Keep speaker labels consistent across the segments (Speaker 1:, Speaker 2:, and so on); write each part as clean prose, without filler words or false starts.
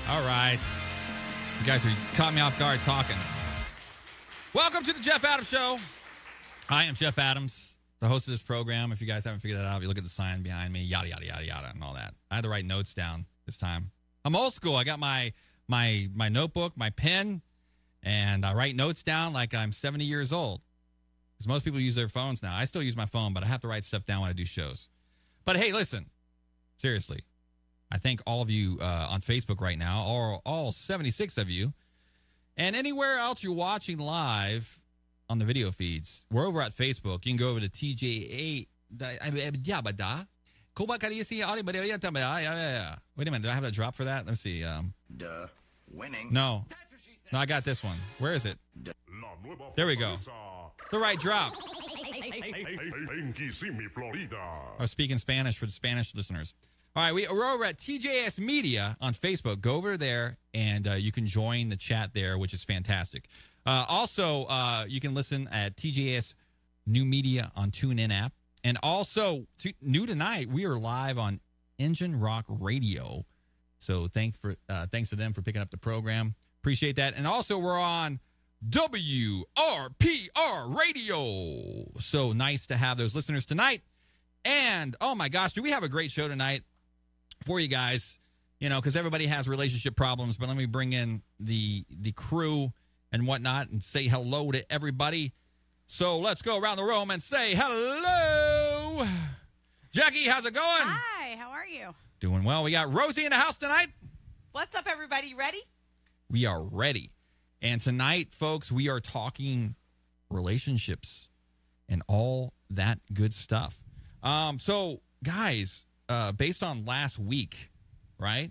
Speaker 1: All right. You guys caught me off guard talking. Welcome to the Jeff Adams Show. I am Jeff Adams, the host of this program. If you guys haven't figured that out, you look at the sign behind me, yada, yada, yada, yada, and all that. I had to write notes down this time. I'm old school. I got my notebook, my pen, and I write notes down like I'm 70 years old. Because most people use their phones now. I still use my phone, but I have to write stuff down when I do shows. But hey, listen, seriously. I thank all of you on Facebook right now, or all 76 of you. And anywhere else you're watching live on the video feeds, we're over at Facebook. You can go over to TJA. Wait a minute, do I have that drop for that? Let's see.
Speaker 2: Winning.
Speaker 1: No, I got this one. Where is it? There we go. The right drop. I was speaking Spanish for the Spanish listeners. All right, we're over at TJS Media on Facebook. Go over there, and you can join the chat there, which is fantastic. Also, you can listen at TJS New Media on TuneIn app. And also, new tonight, we are live on Engine Rock Radio. So thanks to them for picking up the program. Appreciate that. And also, we're on WRPR Radio. So nice to have those listeners tonight. And, oh my gosh, do we have a great show tonight for you guys, because everybody has relationship problems. But let me bring in the crew and whatnot and say hello to everybody. So let's go around the room and say hello. Jackie, how's it going?
Speaker 3: Hi, how are you?
Speaker 1: Doing well. We got Rosie in the house tonight.
Speaker 4: What's up, everybody? Ready?
Speaker 1: We are ready. And tonight, folks, we are talking relationships and all that good stuff. So, guys, based on last week, right?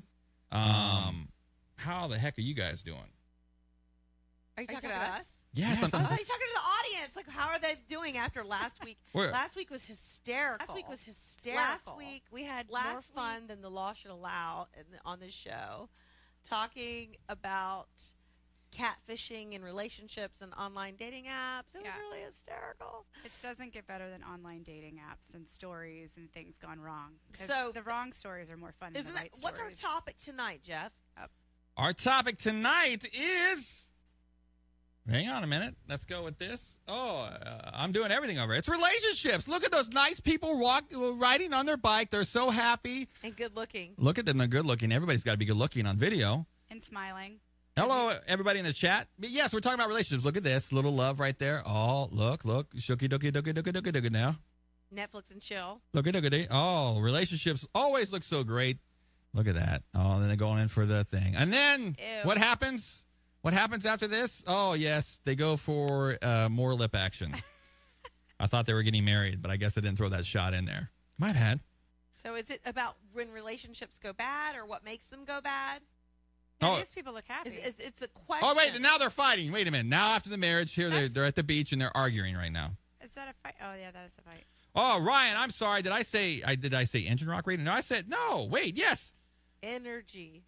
Speaker 1: How the heck are you guys doing?
Speaker 4: Are you talking to us?
Speaker 1: Yes.
Speaker 4: I thought you were talking to the audience. Like, how are they doing after last week? Last week was hysterical. Last week we had more fun than the law should allow on this show, talking about catfishing and relationships and online dating apps. It was really hysterical.
Speaker 3: It doesn't get better than online dating apps and stories and things gone wrong.
Speaker 4: So
Speaker 3: the wrong stories are more fun than the right stories.
Speaker 4: What's our topic tonight, Jeff?
Speaker 1: Our topic tonight is... Hang on a minute. Let's go with this. I'm doing everything over. It's relationships. Look at those nice people riding on their bike. They're so happy.
Speaker 4: And good looking.
Speaker 1: Look at them. They're good looking. Everybody's got to be good looking on video.
Speaker 3: And smiling.
Speaker 1: Hello, everybody in the chat. Yes, we're talking about relationships. Look at this. Little love right there. Oh, look. Shooky dooky dooky dooky dooky dooky now.
Speaker 4: Netflix and chill.
Speaker 1: Look at it. Oh, relationships always look so great. Look at that. Oh, then they're going in for the thing. And then what happens? What happens after this? Oh, yes, they go for more lip action. I thought they were getting married, but I guess I didn't throw that shot in there. My bad.
Speaker 4: So is it about when relationships go bad or what makes them go bad?
Speaker 3: Yeah, these people look happy.
Speaker 4: It's a question.
Speaker 1: Oh, wait, now they're fighting. Wait a minute. Now after the marriage, here they're at the beach and they're arguing right now.
Speaker 3: Is that a fight? Oh, yeah, that is a fight.
Speaker 1: Oh, Ryan, I'm sorry. Did I say Engine Rock Radio? No, I said, no, wait, yes.
Speaker 4: Energy.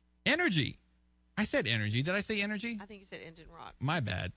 Speaker 1: I said energy. Did I say energy?
Speaker 4: I think you said Engine Rock.
Speaker 1: My bad.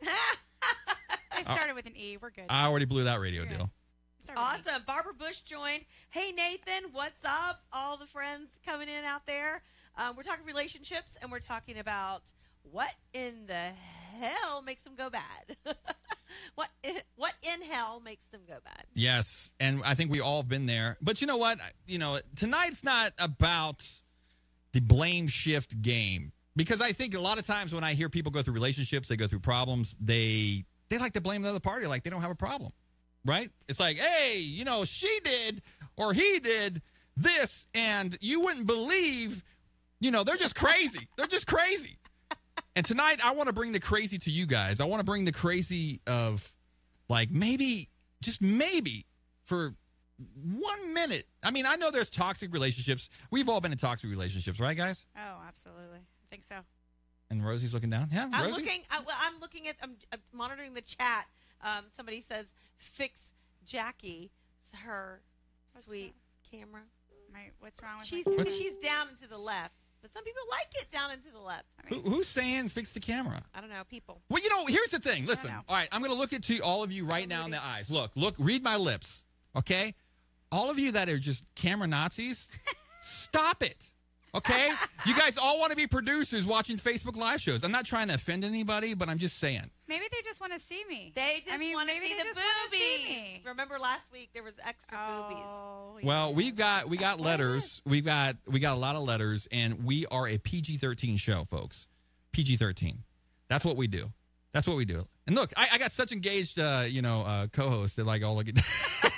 Speaker 3: It started with an E. We're good.
Speaker 1: I already blew that radio deal.
Speaker 4: Awesome. Barbara Bush joined. Hey, Nathan, what's up? All the friends coming in out there. We're talking relationships, and we're talking about what in the hell makes them go bad. What in hell makes them go bad?
Speaker 1: Yes, and I think we all have been there. But you know what? Tonight's not about the blame shift game. Because I think a lot of times when I hear people go through relationships, they go through problems, they like to blame the other party like they don't have a problem, right? It's like, hey, she did or he did this, and you wouldn't believe, they're just crazy. They're just crazy. And tonight, I want to bring the crazy to you guys. I want to bring the crazy of, like, maybe, just maybe, for 1 minute. I mean, I know there's toxic relationships. We've all been in toxic relationships, right, guys?
Speaker 3: Oh, absolutely. I think so.
Speaker 1: And Rosie's looking down. Yeah,
Speaker 4: I'm
Speaker 1: Rosie?
Speaker 4: I'm monitoring the chat. Somebody says, fix Jackie, her sweet camera.
Speaker 3: What's wrong with
Speaker 4: She's down and to the left. But some people like it down and to the left.
Speaker 1: Who's saying fix the camera?
Speaker 4: I don't know, people.
Speaker 1: Well, here's the thing. Listen. All right, I'm going to look into all of you right now in the eyes. Look, read my lips, okay? All of you that are just camera Nazis, stop it. Okay? You guys all want to be producers watching Facebook Live shows. I'm not trying to offend anybody, but I'm just saying.
Speaker 3: Maybe they just want to see me.
Speaker 4: They just want to see the boobies. Remember last week there was extra boobies.
Speaker 1: Well, we got letters. We got a lot of letters, and we are a PG-13 show, folks. PG-13. That's what we do. That's what we do. And look, I got such engaged, co-hosts that like all look at.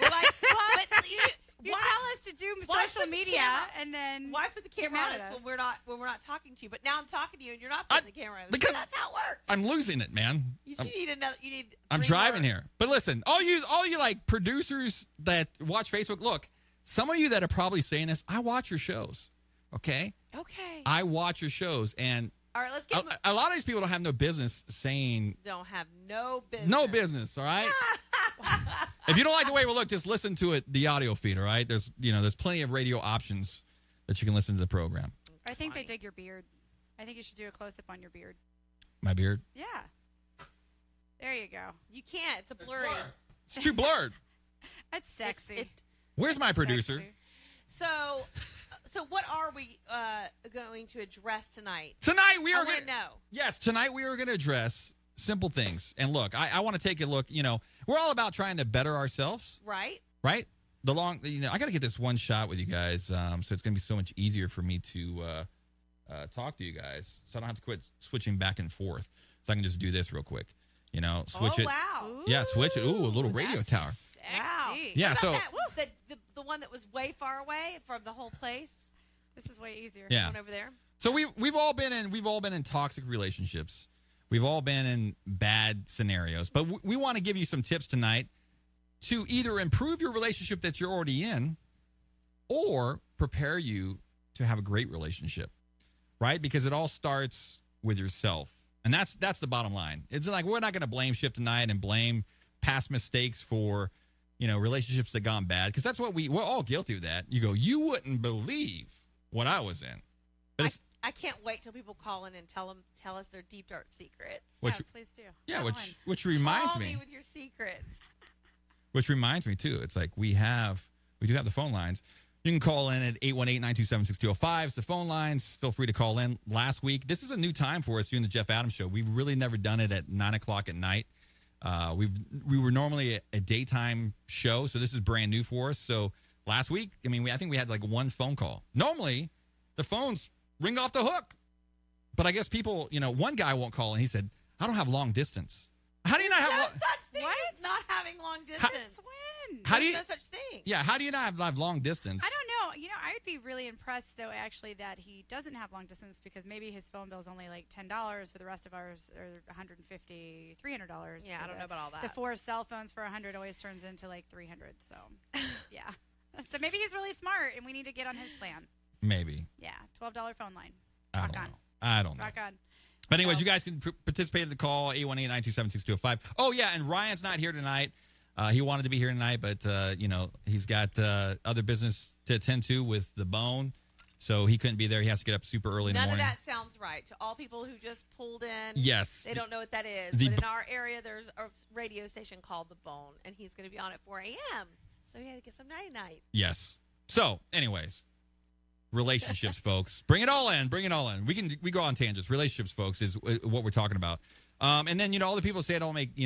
Speaker 3: You tell us to do social media, and then
Speaker 4: why put the camera on us when we're not talking to you? But now I'm talking to you, and you're not putting the camera on us. Because that's how it works.
Speaker 1: I'm losing it, man.
Speaker 4: You need another. You need.
Speaker 1: I'm driving here, but listen, all you like producers that watch Facebook. Look, some of you that are probably saying this, I watch your shows. Okay.
Speaker 4: Okay.
Speaker 1: I watch your shows, and
Speaker 4: all right, let's get
Speaker 1: a lot of these people don't have no business saying.
Speaker 4: Don't have no business.
Speaker 1: No business. All right. If you don't like the way we look, just listen to it, the audio feed, all right? There's plenty of radio options that you can listen to the program.
Speaker 3: I think they dig your beard. I think you should do a close-up on your beard.
Speaker 1: My beard?
Speaker 3: Yeah. There you go.
Speaker 4: You can't. It's a blurry.
Speaker 1: It's too blurred.
Speaker 3: That's sexy.
Speaker 1: Where's my producer?
Speaker 4: So what are we going to address tonight?
Speaker 1: Tonight we are
Speaker 4: going to know.
Speaker 1: Yes, tonight we are going to address simple things. And look, I want to take a look. We're all about trying to better ourselves.
Speaker 4: Right.
Speaker 1: Right? I got to get this one shot with you guys, so it's going to be so much easier for me to talk to you guys, so I don't have to quit switching back and forth. So I can just do this real quick. Switch it.
Speaker 4: Wow.
Speaker 1: Yeah, switch it. Ooh, a little radio tower.
Speaker 3: Sexy.
Speaker 4: Wow.
Speaker 1: Yeah, so
Speaker 4: the one that was way far away from the whole place.
Speaker 3: This is way easier.
Speaker 1: Yeah.
Speaker 4: One over there.
Speaker 1: So we've all been in toxic relationships. We've all been in bad scenarios, but we want to give you some tips tonight to either improve your relationship that you're already in or prepare you to have a great relationship, right? Because it all starts with yourself. And that's the bottom line. It's like we're not going to blame shift tonight and blame past mistakes for, relationships that gone bad, because that's what we're all guilty of that. You go, you wouldn't believe what I was in. But
Speaker 4: I can't wait till people call in and tell us their deep dark secrets.
Speaker 3: Please do.
Speaker 1: Yeah, which reminds
Speaker 4: me with your secrets.
Speaker 1: Which reminds me too. It's like we do have the phone lines. You can call in at 818-927-6205. It's the phone lines. Feel free to call in. Last week, this is a new time for us here in the Jeff Adams Show. We've really never done it at 9:00 at night. We were normally a daytime show, so this is brand new for us. So last week, I think we had like one phone call. Normally, the phones ring off the hook. But I guess people, one guy won't call, and he said, I don't have long distance. How do you not have
Speaker 4: no such thing as not having long distance?
Speaker 3: There's
Speaker 4: no such thing.
Speaker 1: Yeah, how do you not have long distance?
Speaker 3: I don't know. I would be really impressed, though, actually, that he doesn't have long distance, because maybe his phone bill is only like $10 for the rest of ours, or $150, $300.
Speaker 4: Yeah, I don't know about all that.
Speaker 3: The 4 cell phones for $100 always turns into like $300. So, yeah. So maybe he's really smart, and we need to get on his plan.
Speaker 1: Maybe.
Speaker 3: Yeah, $12 phone line.
Speaker 1: I don't know.
Speaker 3: Rock on.
Speaker 1: But anyways, you guys can participate in the call, 818-927-6205. Oh, yeah, and Ryan's not here tonight. He wanted to be here tonight, but, he's got other business to attend to with the bone, so he couldn't be there. He has to get up super early in the morning.
Speaker 4: None of that sounds right. To all people who just pulled in,
Speaker 1: yes,
Speaker 4: they don't know what that is. But in our area, there's a radio station called The Bone, and he's going to be on at 4 a.m., so he had to get some night-night.
Speaker 1: Yes. So, anyways, relationships, folks. Bring it all in. We go on tangents. Relationships, folks, is what we're talking about. And then, all the people say I don't make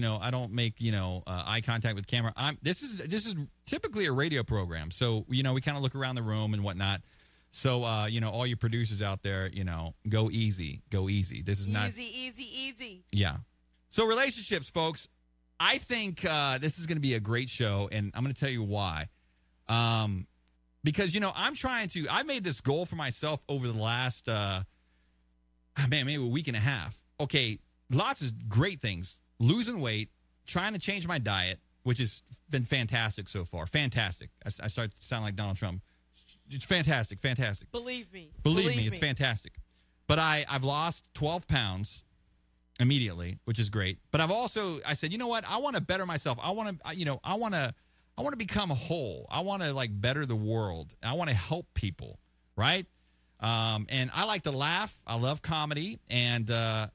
Speaker 1: eye contact with the camera. This is typically a radio program. So, we kind of look around the room and whatnot. So, all you producers out there, go easy. This is not
Speaker 4: easy.
Speaker 1: Yeah. So relationships, folks, I think this is going to be a great show, and I'm going to tell you why. Because, I made this goal for myself over the last, maybe a week and a half. Okay, lots of great things. Losing weight, trying to change my diet, which has been fantastic so far. Fantastic. I start to sound like Donald Trump. It's fantastic.
Speaker 4: Believe me,
Speaker 1: it's fantastic. But I've lost 12 pounds immediately, which is great. But I said, you know what? I want to better myself. I want to become whole. I want to better the world. I want to help people, right? And I like to laugh. I love comedy, and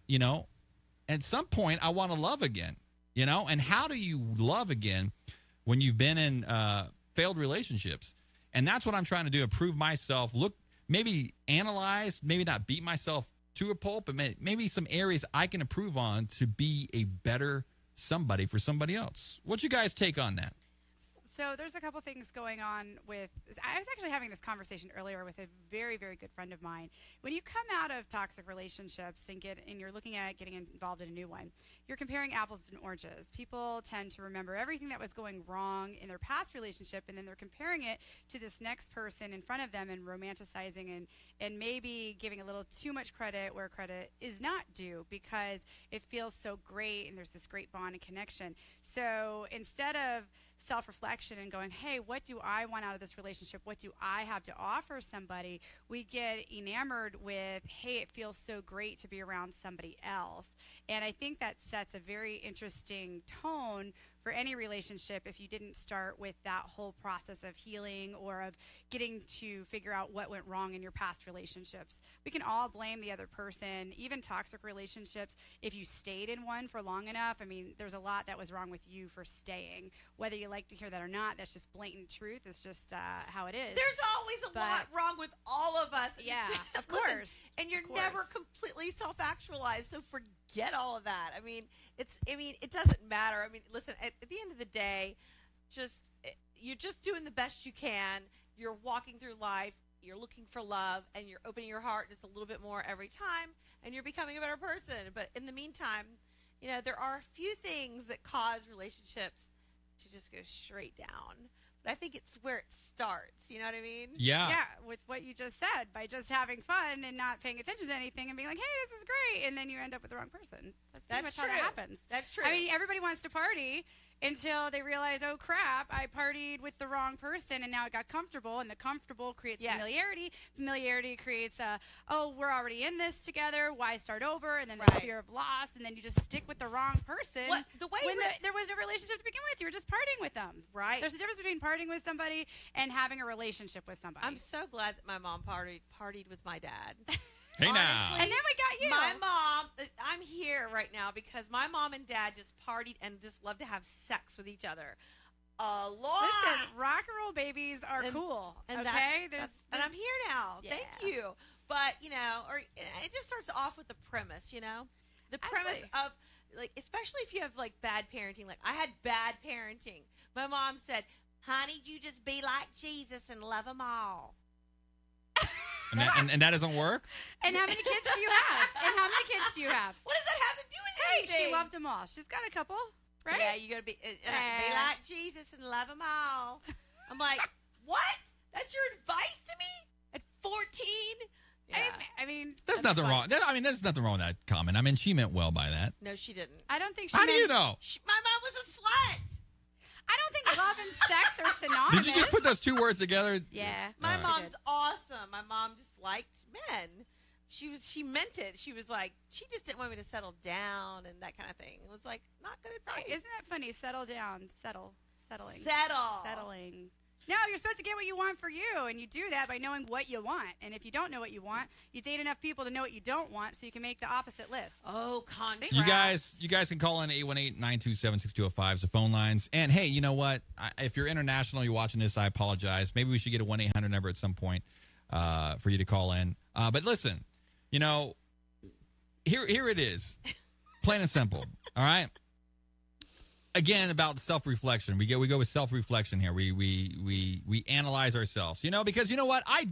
Speaker 1: at some point I want to love again, And how do you love again when you've been in failed relationships? And that's what I'm trying to do: improve myself, maybe analyze, maybe not beat myself to a pulp, but maybe some areas I can improve on to be a better somebody for somebody else. What's you guys take on that?
Speaker 3: So there's a couple things going on with, I was actually having this conversation earlier with a very, very good friend of mine. When you come out of toxic relationships and you're looking at getting involved in a new one, you're comparing apples and oranges. People tend to remember everything that was going wrong in their past relationship, and then they're comparing it to this next person in front of them and romanticizing and maybe giving a little too much credit where credit is not due because it feels so great and there's this great bond and connection. So instead of self-reflection and going, hey, what do I want out of this relationship? What do I have to offer somebody? We get enamored with, hey, it feels so great to be around somebody else. And I think that sets a very interesting tone for any relationship if you didn't start with that whole process of healing or of getting to figure out what went wrong in your past relationships. We can all blame the other person, even toxic relationships. If you stayed in one for long enough, I mean, there's a lot that was wrong with you for staying. Whether you like to hear that or not, that's just blatant truth. It's just how it is.
Speaker 4: There's always a lot wrong with all of us.
Speaker 3: Yeah, of course.
Speaker 4: And you're never completely self-actualized, so forget all of that. I mean, it doesn't matter. I mean, listen, at the end of the day, you're just doing the best you can. You're walking through life. You're looking for love, and you're opening your heart just a little bit more every time, and you're becoming a better person. But in the meantime, there are a few things that cause relationships to just go straight down. But I think it's where it starts. You know what I mean?
Speaker 1: Yeah.
Speaker 3: Yeah, with what you just said, by just having fun and not paying attention to anything and being like, hey, this is great, and then you end up with the wrong person. That's pretty much how that happens.
Speaker 4: That's true.
Speaker 3: I mean, everybody wants to party until they realize, oh, crap, I partied with the wrong person, and now it got comfortable, and the comfortable creates familiarity. Familiarity creates we're already in this together. Why start over? And then there's fear of loss, and then you just stick with the wrong person. There was a relationship to begin with. You were just partying with them.
Speaker 4: Right.
Speaker 3: There's a difference between partying with somebody and having a relationship with somebody.
Speaker 4: I'm so glad that my mom partied with my dad.
Speaker 1: Hey, now.
Speaker 3: And then we got you.
Speaker 4: My mom, I'm here right now because my mom and dad just partied and just love to have sex with each other. A lot.
Speaker 3: Listen, rock and roll babies are cool. And okay?
Speaker 4: And I'm here now. Yeah. Thank you. But, it just starts off with the premise, The premise of, especially if you have, bad parenting. I had bad parenting. My mom said, honey, you just be like Jesus and love them all.
Speaker 1: And that doesn't work?
Speaker 3: And how many kids do you have?
Speaker 4: What does that have to do with anything?
Speaker 3: Hey, she loved them all. She's got a couple, right?
Speaker 4: Yeah, you got to be like Jesus and love them all. I'm like, what? That's your advice to me at 14? Yeah.
Speaker 3: I mean,
Speaker 1: there's nothing wrong. There's nothing wrong with that comment. I mean, she meant well by that.
Speaker 4: No, she didn't.
Speaker 3: I don't think she
Speaker 1: How do you know?
Speaker 4: My mom was a slut.
Speaker 3: I don't think love and sex are synonymous.
Speaker 1: Did you just put those two words together?
Speaker 3: Yeah.
Speaker 4: My mom's awesome. My mom just liked men. She meant it. She was like, she just didn't want me to settle down and that kind of thing. It was like, not good advice.
Speaker 3: Isn't that funny? Settle down. Settling. No, you're supposed to get what you want for you, and you do that by knowing what you want. And if you don't know what you want, you date enough people to know what you don't want so you can make the opposite list.
Speaker 4: Oh, congrats.
Speaker 1: You guys can call in 818-927-6205 is the phone lines. And, hey, you know what? If you're international, you're watching this, I apologize. Maybe we should get a 1-800 number at some point for you to call in. But listen, here it is. Plain and simple, all right? Again, about self-reflection. We go with self-reflection here. We analyze ourselves, because you know what? I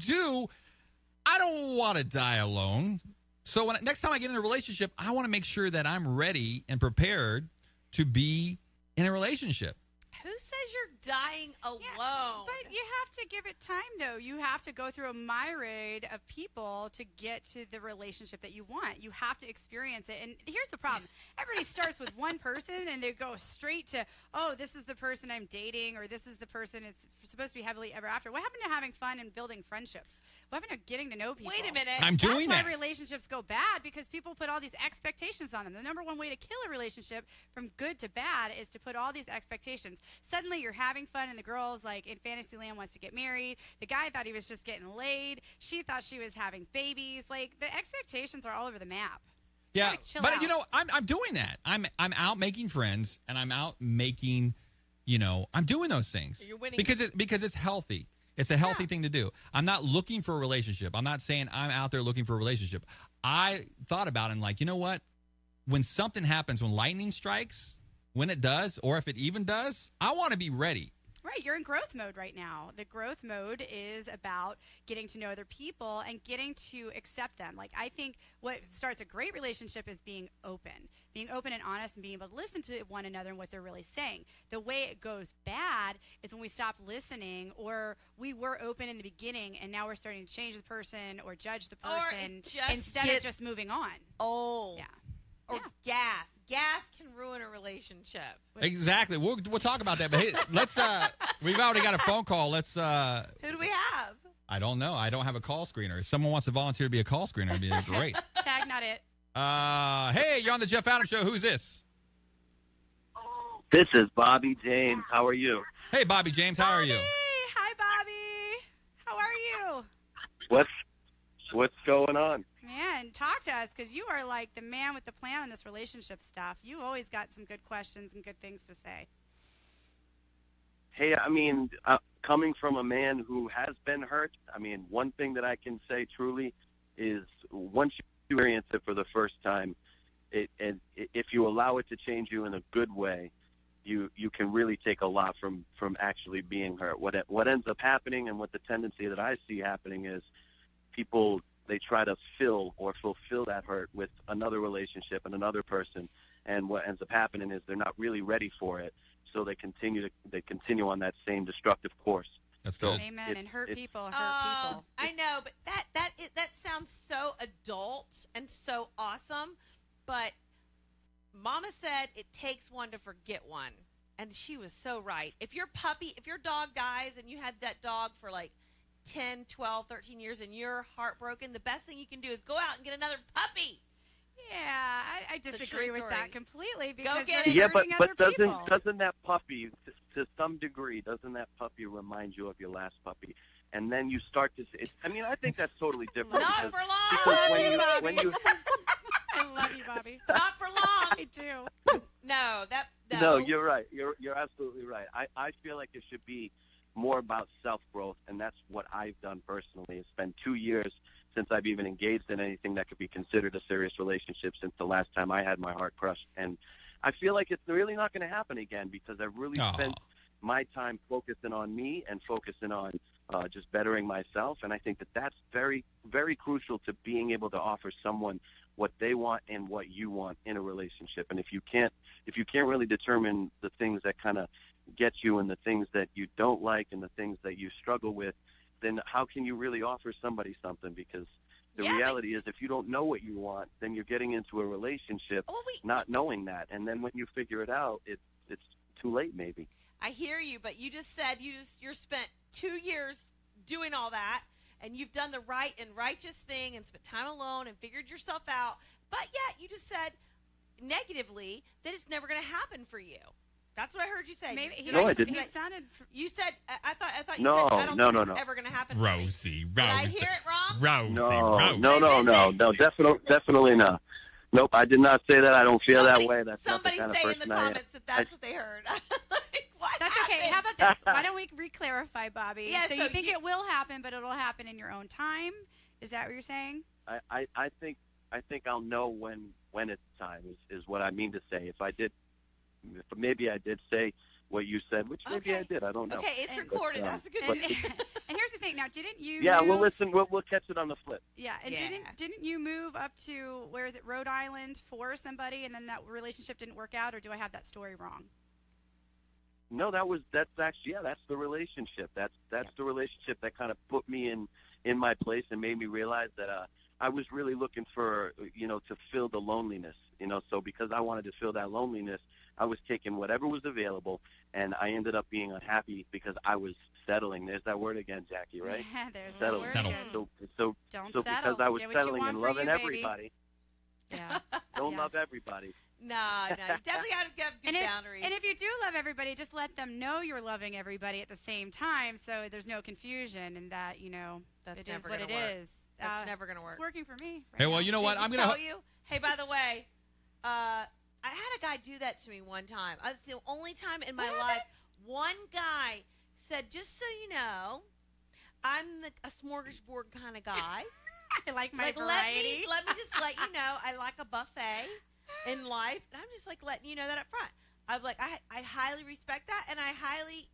Speaker 1: don't want to die alone. So next time I get in a relationship, I want to make sure that I'm ready and prepared to be in a relationship.
Speaker 4: Who says you're dying alone?
Speaker 3: Yeah, but you have to give it time, though. You have to go through a myriad of people to get to the relationship that you want. You have to experience it. And here's the problem. Everybody starts with one person, and they go straight to, oh, this is the person I'm dating, or this is the person it's supposed to be happily ever after. What happened to having fun and building friendships? What happened to getting to know people?
Speaker 4: Wait a minute.
Speaker 1: I'm doing that.
Speaker 3: That's why relationships go bad, because people put all these expectations on them. The number one way to kill a relationship from good to bad is to put all these expectations. Suddenly you're having fun, and the girl's in Fantasyland wants to get married. The guy thought he was just getting laid. She thought she was having babies. The expectations are all over the map.
Speaker 1: Yeah, but I'm doing that. I'm out making friends, and I'm out making, I'm doing those things.
Speaker 4: You're winning
Speaker 1: because it's healthy. It's a healthy thing to do. I'm not looking for a relationship. I'm not saying I'm out there looking for a relationship. I thought about it and like, you know what? When something happens, when lightning strikes, when it does, or if it even does, I want to be ready.
Speaker 3: Right, you're in growth mode right now. The growth mode is about getting to know other people and getting to accept them. Like, I think what starts a great relationship is being open and honest and being able to listen to one another and what they're really saying. The way it goes bad is when we stop listening, or we were open in the beginning and now we're starting to change the person or judge the person instead of just moving on.
Speaker 4: Oh.
Speaker 3: Yeah.
Speaker 4: Or gas. Gas can ruin a relationship.
Speaker 1: Exactly. We'll talk about that. But hey, let's. We've already got a phone call. Let's.
Speaker 4: Who do we have?
Speaker 1: I don't know. I don't have a call screener. If someone wants to volunteer to be a call screener, it'd be great.
Speaker 3: Tag, not it.
Speaker 1: Hey, you're on the Jeff Adams Show. Who's this?
Speaker 5: This is Bobby James. How are you?
Speaker 1: Hey, Bobby James. How are you?
Speaker 3: Hi, Bobby. How are you?
Speaker 5: What's going on?
Speaker 3: Man, talk to us, because you are like the man with the plan on this relationship stuff. You always got some good questions and good things to say.
Speaker 5: Hey, I mean, coming from a man who has been hurt, I mean, one thing that I can say truly is once you experience it for the first time, if you allow it to change you in a good way, you can really take a lot from actually being hurt. What ends up happening, and what the tendency that I see happening is people, they try to fill or fulfill that hurt with another relationship and another person, and what ends up happening is they're not really ready for it, so they continue on that same destructive course.
Speaker 1: That's good.
Speaker 3: Amen. And hurt people hurt people.
Speaker 4: I know, but that sounds so adult and so awesome. But Mama said it takes one to forget one, and she was so right. If your dog dies and you had that dog for like 10, 12, 13 years and you're heartbroken, the best thing you can do is go out and get another puppy.
Speaker 3: Yeah, I disagree with that completely, because
Speaker 5: doesn't that puppy, to some degree, doesn't that puppy remind you of your last puppy? And then you start to see, I think that's totally different.
Speaker 4: Not for long.
Speaker 5: When you
Speaker 3: I love you, Bobby.
Speaker 4: Not for long.
Speaker 3: I do.
Speaker 5: No, you're right. You're absolutely right. I feel like it should be more about self-growth, and that's what I've done personally. It's been 2 years since I've even engaged in anything that could be considered a serious relationship since the last time I had my heart crushed. And I feel like it's really not going to happen again, because I've really spent my time focusing on me and focusing on just bettering myself. And I think that that's very, very crucial to being able to offer someone what they want and what you want in a relationship. And if you can't really determine the things that kind of get you and the things that you don't like and the things that you struggle with, then how can you really offer somebody something? Because the reality is, if you don't know what you want, then you're getting into a relationship not knowing that. And then when you figure it out, it's too late maybe.
Speaker 4: I hear you, but you just said you're spent 2 years doing all that, and you've done the right and righteous thing and spent time alone and figured yourself out. But yet you just said negatively that it's never going to happen for you. That's what I heard you say.
Speaker 3: Maybe
Speaker 5: I didn't.
Speaker 4: You said. I thought you said. I don't think it's ever going to happen.
Speaker 1: Rosie.
Speaker 4: Did I hear it wrong?
Speaker 1: Rosie.
Speaker 5: No. Definitely not. Nope, I did not say that. I don't feel that way. That's
Speaker 4: somebody
Speaker 5: not the kind
Speaker 4: say
Speaker 5: of
Speaker 4: in the
Speaker 5: person I am.
Speaker 4: comments that that's what they heard.
Speaker 3: That's okay. How about this? Why don't we re-clarify, Bobby?
Speaker 4: Yeah,
Speaker 3: so you think it will happen, but it'll happen in your own time? Is that what you're saying?
Speaker 5: I think I'll know when it's time. Is what I mean to say. Maybe I did say what you said, which maybe I did. I don't know.
Speaker 4: Okay, it's recorded. That's a good
Speaker 3: and here's the thing. Now, didn't you?
Speaker 5: Yeah, we'll listen. We'll catch it on the flip.
Speaker 3: Yeah, and didn't you move up to, where is it, Rhode Island for somebody, and then that relationship didn't work out, or do I have that story wrong?
Speaker 5: No, that's the relationship. That's the relationship that kind of put me in my place and made me realize that I was really looking for, to fill the loneliness, so because I wanted to fill that loneliness, I was taking whatever was available, and I ended up being unhappy because I was settling. There's that word again, Jackie, right?
Speaker 3: Yeah, there's
Speaker 5: settle.
Speaker 3: that word
Speaker 5: So
Speaker 3: Don't
Speaker 5: because I was settling and loving everybody.
Speaker 3: Yeah.
Speaker 5: Don't love everybody.
Speaker 4: No, you definitely got to have good boundaries.
Speaker 3: And if you do love everybody, just let them know you're loving everybody at the same time, so there's no confusion, and that,
Speaker 4: that's
Speaker 3: it is
Speaker 4: never
Speaker 3: what
Speaker 4: gonna
Speaker 3: it
Speaker 4: work.
Speaker 3: is.
Speaker 4: That's never going to work.
Speaker 3: It's working for me.
Speaker 1: Hey, well, you know what? I'm going to
Speaker 4: tell you. Hey, by the way, I had a guy do that to me one time. It's the only time in my life one guy said, just so you know, I'm a smorgasbord kind of guy.
Speaker 3: I like my variety.
Speaker 4: Let me just let you know, I like a buffet in life. And I'm just like letting you know that up front. I'm like, I highly respect that, and I highly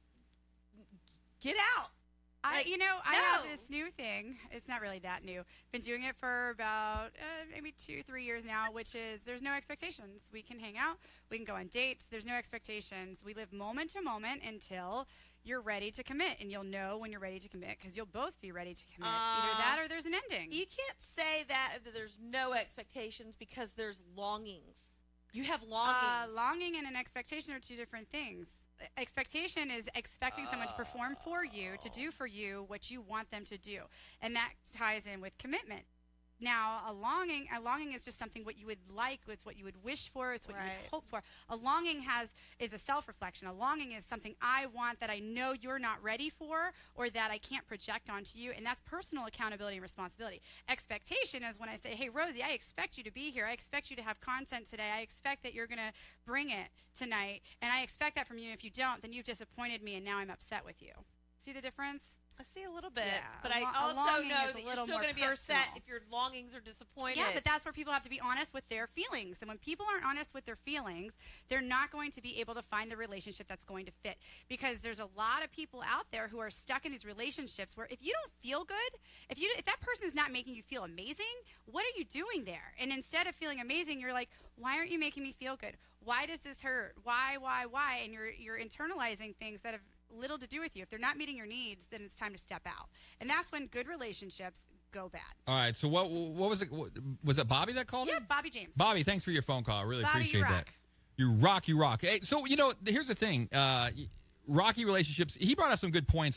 Speaker 4: get out.
Speaker 3: I have this new thing. It's not really that new. Been doing it for about maybe 2-3 years now, which is there's no expectations. We can hang out. We can go on dates. There's no expectations. We live moment to moment until you're ready to commit, and you'll know when you're ready to commit because you'll both be ready to commit. Either that or there's an ending.
Speaker 4: You can't say that there's no expectations because there's longings. You have longings.
Speaker 3: Longing and an expectation are two different things. Expectation is expecting someone to perform for you, to do for you what you want them to do. And that ties in with commitment. Now, a longing is just something what you would like, it's what you would wish for, it's what you would hope for. A longing is a self-reflection. A longing is something I want that I know you're not ready for or that I can't project onto you, and that's personal accountability and responsibility. Expectation is when I say, hey, Rosie, I expect you to be here. I expect you to have content today. I expect that you're going to bring it tonight, and I expect that from you. If you don't, then you've disappointed me, and now I'm upset with you. See the difference?
Speaker 4: I see a little bit,
Speaker 3: yeah,
Speaker 4: but I also know that you're still going to be upset if your longings are disappointed.
Speaker 3: Yeah, but that's where people have to be honest with their feelings. And when people aren't honest with their feelings, they're not going to be able to find the relationship that's going to fit. Because there's a lot of people out there who are stuck in these relationships where if you don't feel good, if that person is not making you feel amazing, what are you doing there? And instead of feeling amazing, you're like, why aren't you making me feel good? Why does this hurt? Why? And you're internalizing things that have little to do with you. If they're not meeting your needs, then it's time to step out. And that's when good relationships go bad.
Speaker 1: All right. So what was it? Was it Bobby that called?
Speaker 3: Yeah, Bobby James.
Speaker 1: Bobby, thanks for your phone call. I really
Speaker 3: Bobby,
Speaker 1: appreciate that. You rock. Hey, so here's the thing. Rocky relationships. He brought up some good points.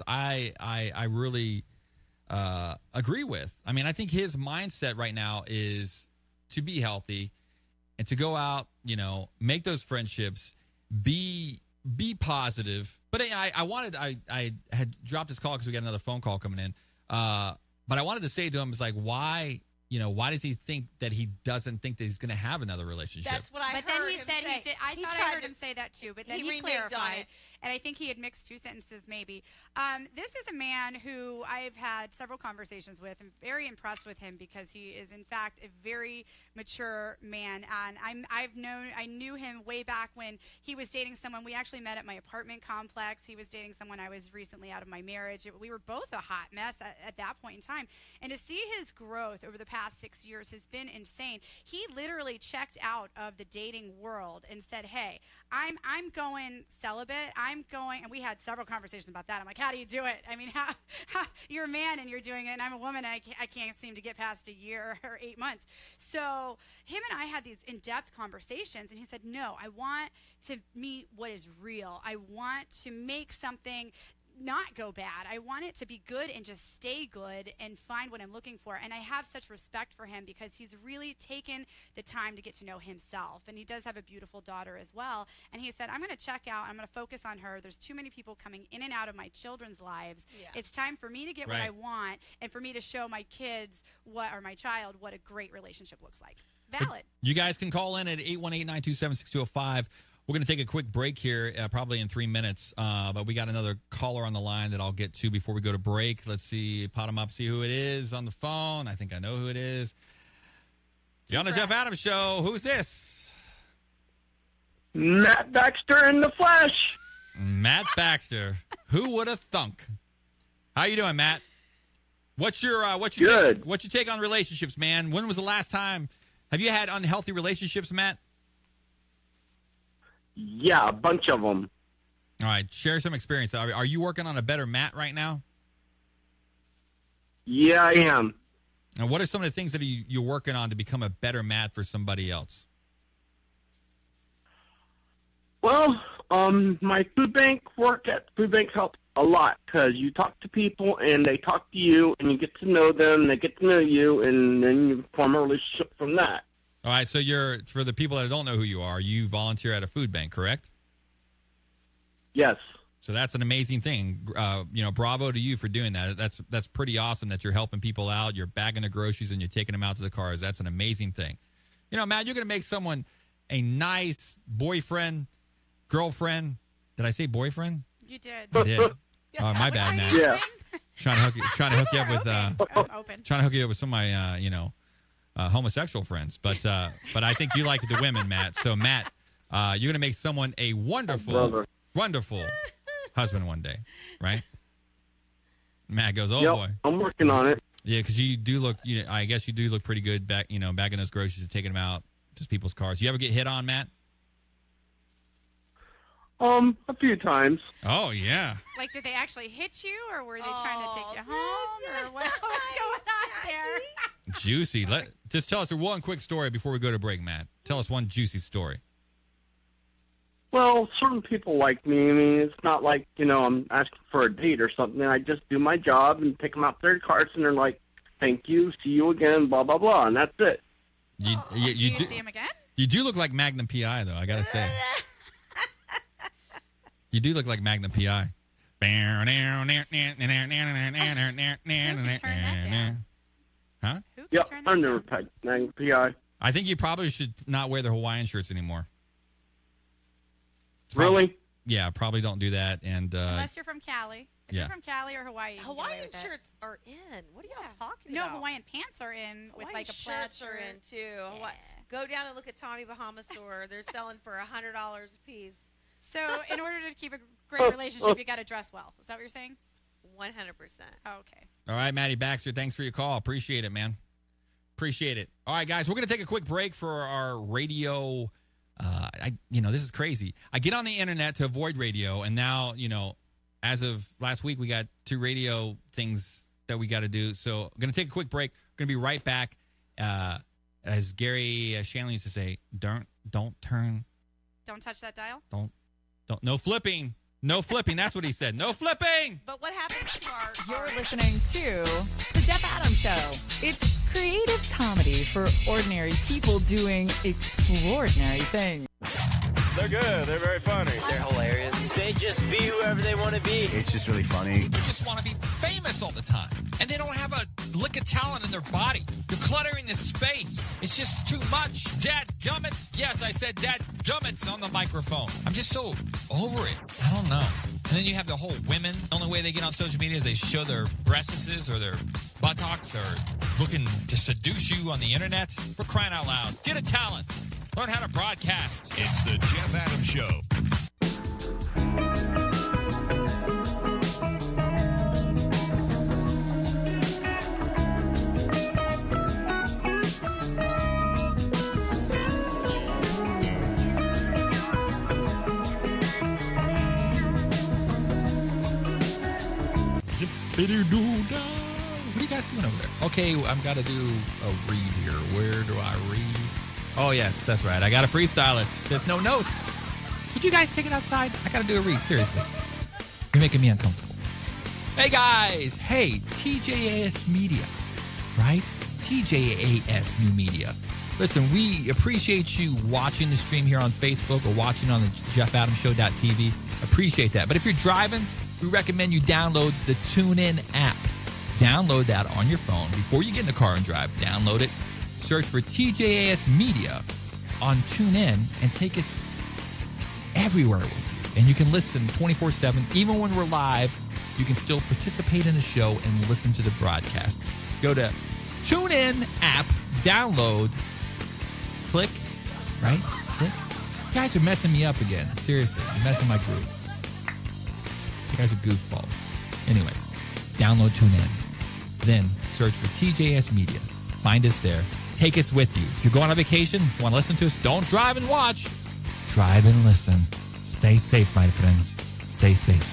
Speaker 1: I really agree with. I mean, I think his mindset right now is to be healthy and to go out. Make those friendships. Be positive. But I had dropped his call because we got another phone call coming in. But I wanted to say to him, it's like, why does he think that he doesn't think that he's going to have another relationship?
Speaker 4: That's what I heard him say.
Speaker 3: But then he said he did. I thought I heard him say that too, but then he clarified it. And I think he had mixed two sentences maybe. This is a man who I've had several conversations with. I'm very impressed with him because he is, in fact, a very mature man. And I knew him way back when he was dating someone. We actually met at my apartment complex. He was dating someone I was recently out of my marriage. We were both a hot mess at that point in time. And to see his growth over the past 6 years has been insane. He literally checked out of the dating world and said, hey, I'm going celibate. And we had several conversations about that. I'm like, how do you do it? I mean, how you're a man and you're doing it, and I'm a woman, and I can't seem to get past a year or 8 months. So him and I had these in-depth conversations, and he said, no, I want to meet what is real. I want to make something not go bad. I want it to be good and just stay good and find what I'm looking for. And I have such respect for him because he's really taken the time to get to know himself. And he does have a beautiful daughter as well. And he said, I'm going to check out. I'm going to focus on her. There's too many people coming in and out of my children's lives. Yeah. It's time for me to get what I want and for me to show my kids what a great relationship looks like. Valid.
Speaker 1: You guys can call in at 818-927-6205. We're going to take a quick break here, probably in 3 minutes, but we got another caller on the line that I'll get to before we go to break. Let's see, pot him up, see who it is on the phone. I think I know who it is. You're on the Jeff Adams Show. Who's this?
Speaker 6: Matt Baxter in the flesh.
Speaker 1: Matt Baxter. Who would have thunk? How you doing, Matt? What's your
Speaker 6: good?
Speaker 1: What's your take on relationships, man? When was the last time? Have you had unhealthy relationships, Matt?
Speaker 6: Yeah, a bunch of them.
Speaker 1: All right, share some experience. Are you working on a better Matt right now?
Speaker 6: Yeah, I am.
Speaker 1: And what are some of the things that you're working on to become a better Matt for somebody else?
Speaker 6: Well, my food bank work at food bank helps a lot because you talk to people and they talk to you and you get to know them, they get to know you, and then you form a relationship from that.
Speaker 1: All right, so for the people that don't know who you are, you volunteer at a food bank, correct?
Speaker 6: Yes.
Speaker 1: So that's an amazing thing. Bravo to you for doing that. That's pretty awesome that you're helping people out. You're bagging the groceries and you're taking them out to the cars. That's an amazing thing. Matt, you're going to make someone a nice boyfriend, girlfriend. Did I say boyfriend?
Speaker 3: You did.
Speaker 1: I did. My bad, Matt.
Speaker 6: Yeah.
Speaker 1: trying to hook you up with
Speaker 3: I'm open.
Speaker 1: trying to hook you up with some of my homosexual friends. But I think you like the women, Matt. So Matt, you're gonna make someone a wonderful husband one day, right? Matt goes, oh boy,
Speaker 6: I'm working on it.
Speaker 1: Yeah, because you do look. I guess you do look pretty good back in those groceries and taking them out to people's cars. You ever get hit on, Matt?
Speaker 6: A few times.
Speaker 1: Oh yeah.
Speaker 3: Like, did they actually hit you, or were they trying to take you home, or what's going on there?
Speaker 1: Juicy. Just tell us one quick story before we go to break, Matt. Tell us one juicy story.
Speaker 6: Well, certain people like me. I mean, it's not like, I'm asking for a date or something. I just do my job and take them out their cars, and they're like, thank you, see you again, blah, blah, blah, and that's it.
Speaker 1: You
Speaker 3: do see him again?
Speaker 1: You do look like Magnum P.I., though, I got to say. You do look like Magnum P.I.
Speaker 3: Who can turn that down?
Speaker 1: Huh?
Speaker 6: Yep, I'm never packed Magnum P.I.
Speaker 1: I think you probably should not wear the Hawaiian shirts anymore.
Speaker 6: Really?
Speaker 1: Yeah, probably don't do that. And
Speaker 3: unless you're from Cali. If you're from Cali or Hawaii,
Speaker 4: Hawaiian shirts are in. What are y'all talking
Speaker 3: about?
Speaker 4: No,
Speaker 3: Hawaiian pants are in with like a plaid shirt.
Speaker 4: Are in too. Yeah. Go down and look at Tommy Bahama store. They're selling for $100 a piece.
Speaker 3: So, in order to keep a great relationship, you got to dress well. Is that what you're saying?
Speaker 4: 100%.
Speaker 3: Okay.
Speaker 1: All right, Maddie Baxter, thanks for your call. Appreciate it, man. Appreciate it. All right, guys, we're going to take a quick break for our radio. This is crazy. I get on the internet to avoid radio, and now, as of last week, we got 2 radio things that we got to do. So I'm going to take a quick break. Going to be right back. As Gary Shanley used to say, don't turn.
Speaker 3: Don't touch that dial.
Speaker 1: Don't. No flipping. No flipping. That's what he said. No flipping.
Speaker 4: But what happens to our...
Speaker 7: You're listening to The Jeff Adams Show. It's creative comedy for ordinary people doing extraordinary things.
Speaker 8: They're good. They're very funny.
Speaker 9: They're hilarious. They just be whoever they want to be.
Speaker 8: It's just really funny.
Speaker 1: You just want to be famous all the time. And they don't have a lick of talent in their body. You're cluttering the space. It's just too much. Dadgummit. Yes, I said dadgummit on the microphone. I'm just so over it. I don't know. And then you have the whole women. The only way they get on social media is they show their breasts or their buttocks or looking to seduce you on the internet. We're crying out loud. Get a talent. Learn how to broadcast.
Speaker 8: It's the Jeff Adams Show.
Speaker 1: What are you guys doing over there? Okay, I've got to do a read here. Where do I read? Oh, yes, that's right. I got to freestyle it. There's no notes. Would you guys take it outside? I got to do a read, seriously. You're making me uncomfortable. Hey, guys. Hey, TJAS Media, right? TJAS New Media. Listen, we appreciate you watching the stream here on Facebook or watching on the JeffAdamsShow.tv. Appreciate that. But if you're driving, we recommend you download the TuneIn app. Download that on your phone before you get in the car and drive. Download it. Search for TJAS Media on TuneIn and take us everywhere with you. And you can listen 24/7. Even when we're live, you can still participate in the show and listen to the broadcast. Go to TuneIn app, download, click, right? Click. You guys are messing me up again. Seriously, you're messing my groove. You guys are goofballs. Anyways, download TuneIn. Then search for TJS Media. Find us there. Take us with you. If you're going on vacation, want to listen to us, don't drive and watch. Drive and listen. Stay safe, my friends. Stay safe.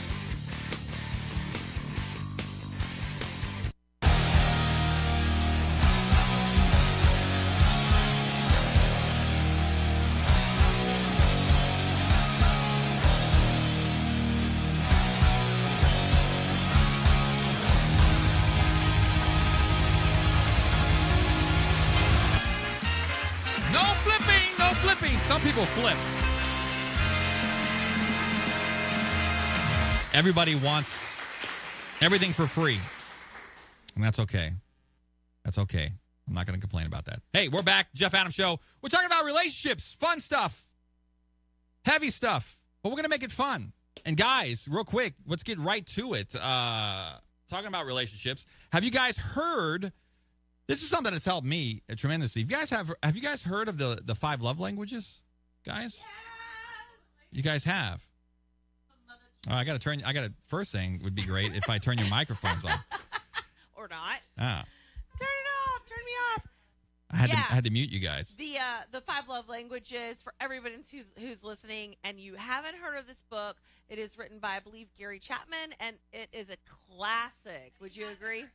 Speaker 1: Some people flip. Everybody wants everything for free. And that's okay. That's okay. I'm not going to complain about that. Hey, we're back. Jeff Adams Show. We're talking about relationships, fun stuff, heavy stuff, but we're going to make it fun. And guys, real quick, let's get right to it. Talk talking about relationships. Have you guys heard? This is something that's helped me tremendously. Have you guys heard of the 5 love languages, guys? Yes. You guys have. Oh, I got to first thing would be great if I turn your microphones on.
Speaker 4: Or not.
Speaker 1: Ah.
Speaker 4: Turn it off. Turn me off.
Speaker 1: I had to mute you guys.
Speaker 4: The 5 love languages for everybody who's listening, and you haven't heard of this book. It is written by, I believe, Gary Chapman, and it is a classic. Would you agree?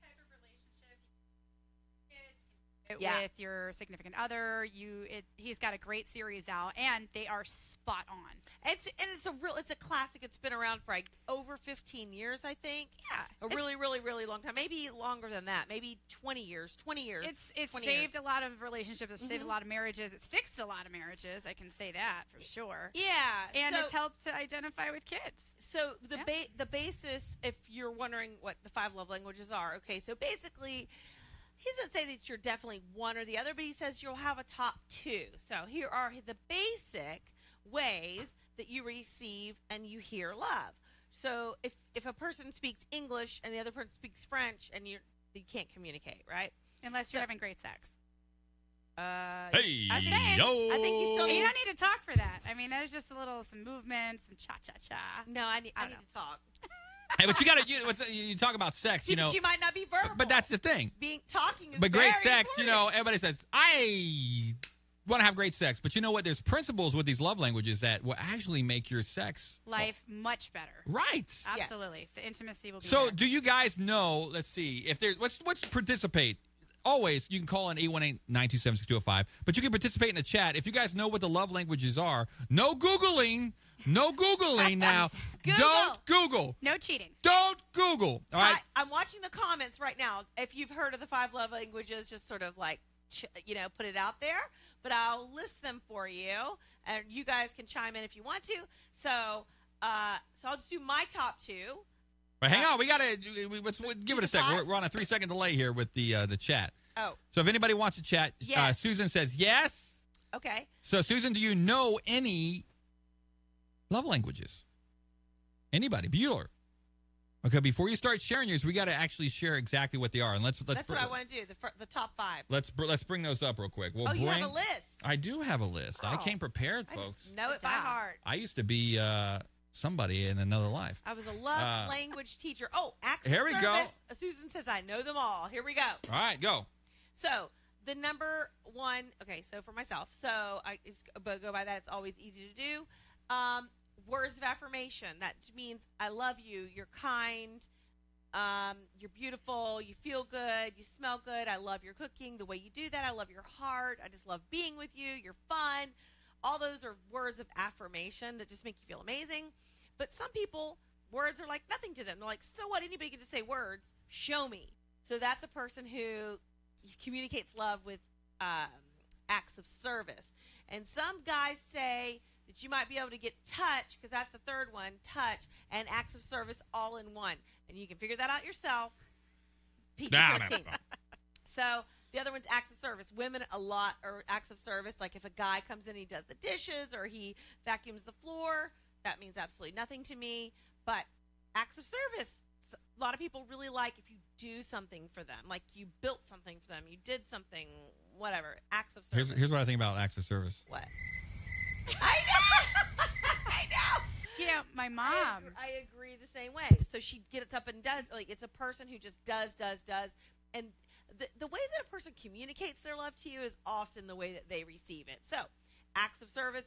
Speaker 3: With your significant other, he's got a great series out, and they are spot on.
Speaker 4: It's a classic. It's been around for over 15 years, I think.
Speaker 3: Yeah,
Speaker 4: a really, really, really long time. Maybe longer than that. Maybe 20 years. 20 years.
Speaker 3: It's saved a lot of relationships. It's saved a lot of marriages. It's fixed a lot of marriages. I can say that for sure.
Speaker 4: Yeah,
Speaker 3: and it's helped to identify with kids.
Speaker 4: So the basis, if you're wondering what the 5 love languages are, okay. So basically, he doesn't say that you're definitely one or the other, but he says you'll have a top 2. So here are the basic ways that you receive and you hear love. So if a person speaks English and the other person speaks French, and you can't communicate, right?
Speaker 3: Unless you're having great sex.
Speaker 1: Hey,
Speaker 3: I think you don't need to talk for that. I mean, there's just some movement, some cha-cha-cha.
Speaker 4: No, I need to talk.
Speaker 1: Hey, but you talk about sex,
Speaker 4: she might not be verbal.
Speaker 1: But that's the thing.
Speaker 4: Talking is
Speaker 1: But great
Speaker 4: very
Speaker 1: sex,
Speaker 4: important.
Speaker 1: everybody says, I want to have great sex. But you know what? There's principles with these love languages that will actually make your sex
Speaker 3: life much better.
Speaker 1: Right.
Speaker 3: Absolutely. Yes. The intimacy will be
Speaker 1: So
Speaker 3: there.
Speaker 1: do you guys know, let's see, if there's, let's participate. Always, you can call in 818-927-6205, but you can participate in the chat. If you guys know what the love languages are, no Googling now. Don't Google.
Speaker 3: No cheating.
Speaker 1: Don't Google. All right.
Speaker 4: I'm watching the comments right now. If you've heard of the 5 love languages, just sort of put it out there. But I'll list them for you, and you guys can chime in if you want to. So I'll just do my top 2.
Speaker 1: But hang on, we gotta give it a second. We're on a 3-second delay here with the chat.
Speaker 4: Oh.
Speaker 1: So if anybody wants to chat,
Speaker 4: yes.
Speaker 1: Susan says yes.
Speaker 4: Okay.
Speaker 1: So Susan, do you know any love languages? Anybody? Bueller. Okay, before you start sharing yours, we got to actually share exactly what they are, and let's.
Speaker 4: That's what I want to do. The top 5.
Speaker 1: Let's bring those up real quick.
Speaker 4: You have a list.
Speaker 1: I do have a list. I came prepared, folks.
Speaker 4: I just know it by heart.
Speaker 1: I used to be somebody in another life.
Speaker 4: I was a love language teacher. Oh, acts of
Speaker 1: Here we
Speaker 4: service.
Speaker 1: go.
Speaker 4: Susan says I know them all. Here we go.
Speaker 1: All right, go.
Speaker 4: So the number 1. Okay, so for myself, so I just go by that. It's always easy to do. Words of affirmation. That means I love you. You're kind. You're beautiful. You feel good. You smell good. I love your cooking. The way you do that. I love your heart. I just love being with you. You're fun. All those are words of affirmation that just make you feel amazing. But some people, words are like nothing to them. They're like, so what? Anybody can just say words. Show me. So that's a person who communicates love with acts of service. And some guys say that you might be able to get touch, because that's the third one, touch, and acts of service all in one. And you can figure that out yourself. PG-13. So the other one's acts of service. Women a lot are acts of service. Like if a guy comes in and he does the dishes or he vacuums the floor, that means absolutely nothing to me. But acts of service, a lot of people really like if you do something for them. Like you built something for them. You did something, whatever. Acts of service.
Speaker 1: Here's what I think about acts of service.
Speaker 4: What? I know. I know.
Speaker 3: You know, my mom.
Speaker 4: I agree the same way. So she gets up and does. Like it's a person who just does. And the way that a person communicates their love to you is often the way that they receive it. So acts of service,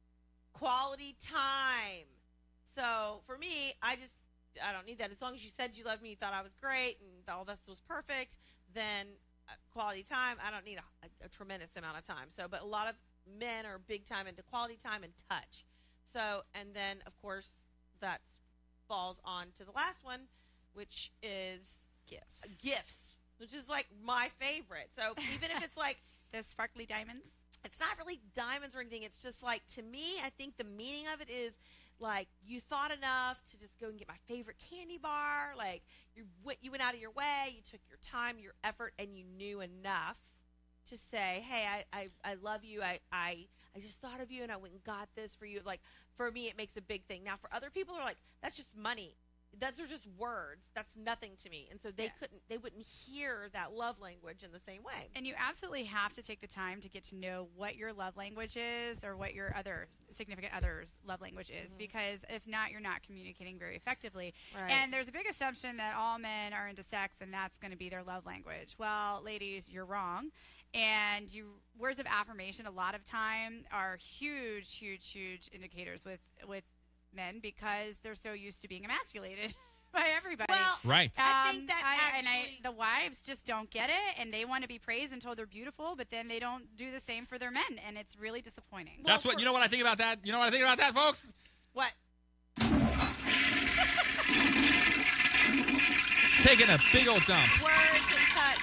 Speaker 4: quality time. So for me, I don't need that. As long as you said you loved me, you thought I was great, and all this was perfect, then quality time, I don't need a tremendous amount of time. So, but a lot of men are big time into quality time and touch. So, and then, of course, that falls on to the last one, which is gifts, which is like my favorite. So even if it's like
Speaker 3: the sparkly diamonds,
Speaker 4: it's not really diamonds or anything. It's just like, to me, I think the meaning of it is like you thought enough to just go and get my favorite candy bar. Like you went out of your way, you took your time, your effort, and you knew enough to say, hey, I love you. I just thought of you and I went and got this for you. Like for me, it makes a big thing. Now for other people, they're like, that's just money. those are just words. That's nothing to me. And so they wouldn't hear that love language in the same way.
Speaker 3: And you absolutely have to take the time to get to know what your love language is or what your other significant other's love language is, because if not, you're not communicating very effectively.
Speaker 4: Right.
Speaker 3: And there's a big assumption that all men are into sex and that's going to be their love language. Well, ladies, you're wrong. And words of affirmation a lot of time are huge indicators with men because they're so used to being emasculated by everybody.
Speaker 4: Well,
Speaker 1: right.
Speaker 4: I think that
Speaker 3: the wives just don't get it, and they want to be praised and told they're beautiful, but then they don't do the same for their men, and it's really disappointing.
Speaker 1: That's what, you know what I think about that? You know what I think about that, folks?
Speaker 4: What?
Speaker 1: Taking a big old dump.
Speaker 4: Words and touch.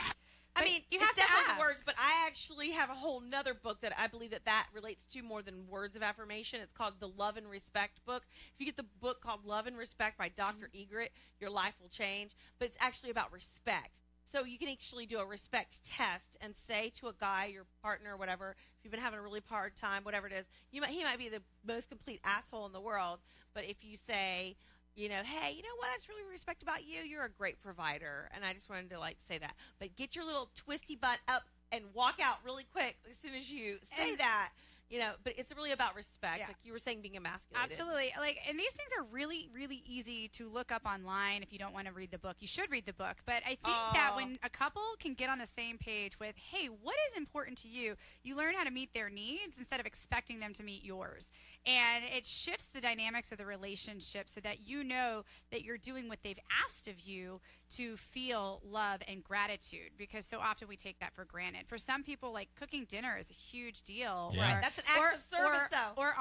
Speaker 4: I mean,
Speaker 3: you
Speaker 4: it's
Speaker 3: have to
Speaker 4: definitely
Speaker 3: ask.
Speaker 4: the words, but I actually have a whole nother book that I believe that relates to more than words of affirmation. It's called the Love and Respect book. If you get the book called Love and Respect by Dr. Egret, your life will change. But it's actually about respect. So you can actually do a respect test and say to a guy, your partner, whatever, if you've been having a really hard time, whatever it is, he might be the most complete asshole in the world. But if you say, you know, hey, you know what I just really respect about you? You're a great provider. And I just wanted to, say that. But get your little twisty butt up and walk out really quick as soon as you say that. You know, but it's really about respect.
Speaker 3: Yeah.
Speaker 4: Like you were saying, being emasculated.
Speaker 3: Absolutely. And these things are really, really easy to look up online if you don't want to read the book. You should read the book. But I think that when a couple can get on the same page with, hey, what is important to you? You learn how to meet their needs instead of expecting them to meet yours. And it shifts the dynamics of the relationship so that you know that you're doing what they've asked of you to feel love and gratitude, because so often we take that for granted. For some people, like cooking dinner is a huge deal.
Speaker 1: Yeah.
Speaker 4: Right. That's an act of service, though.
Speaker 3: Or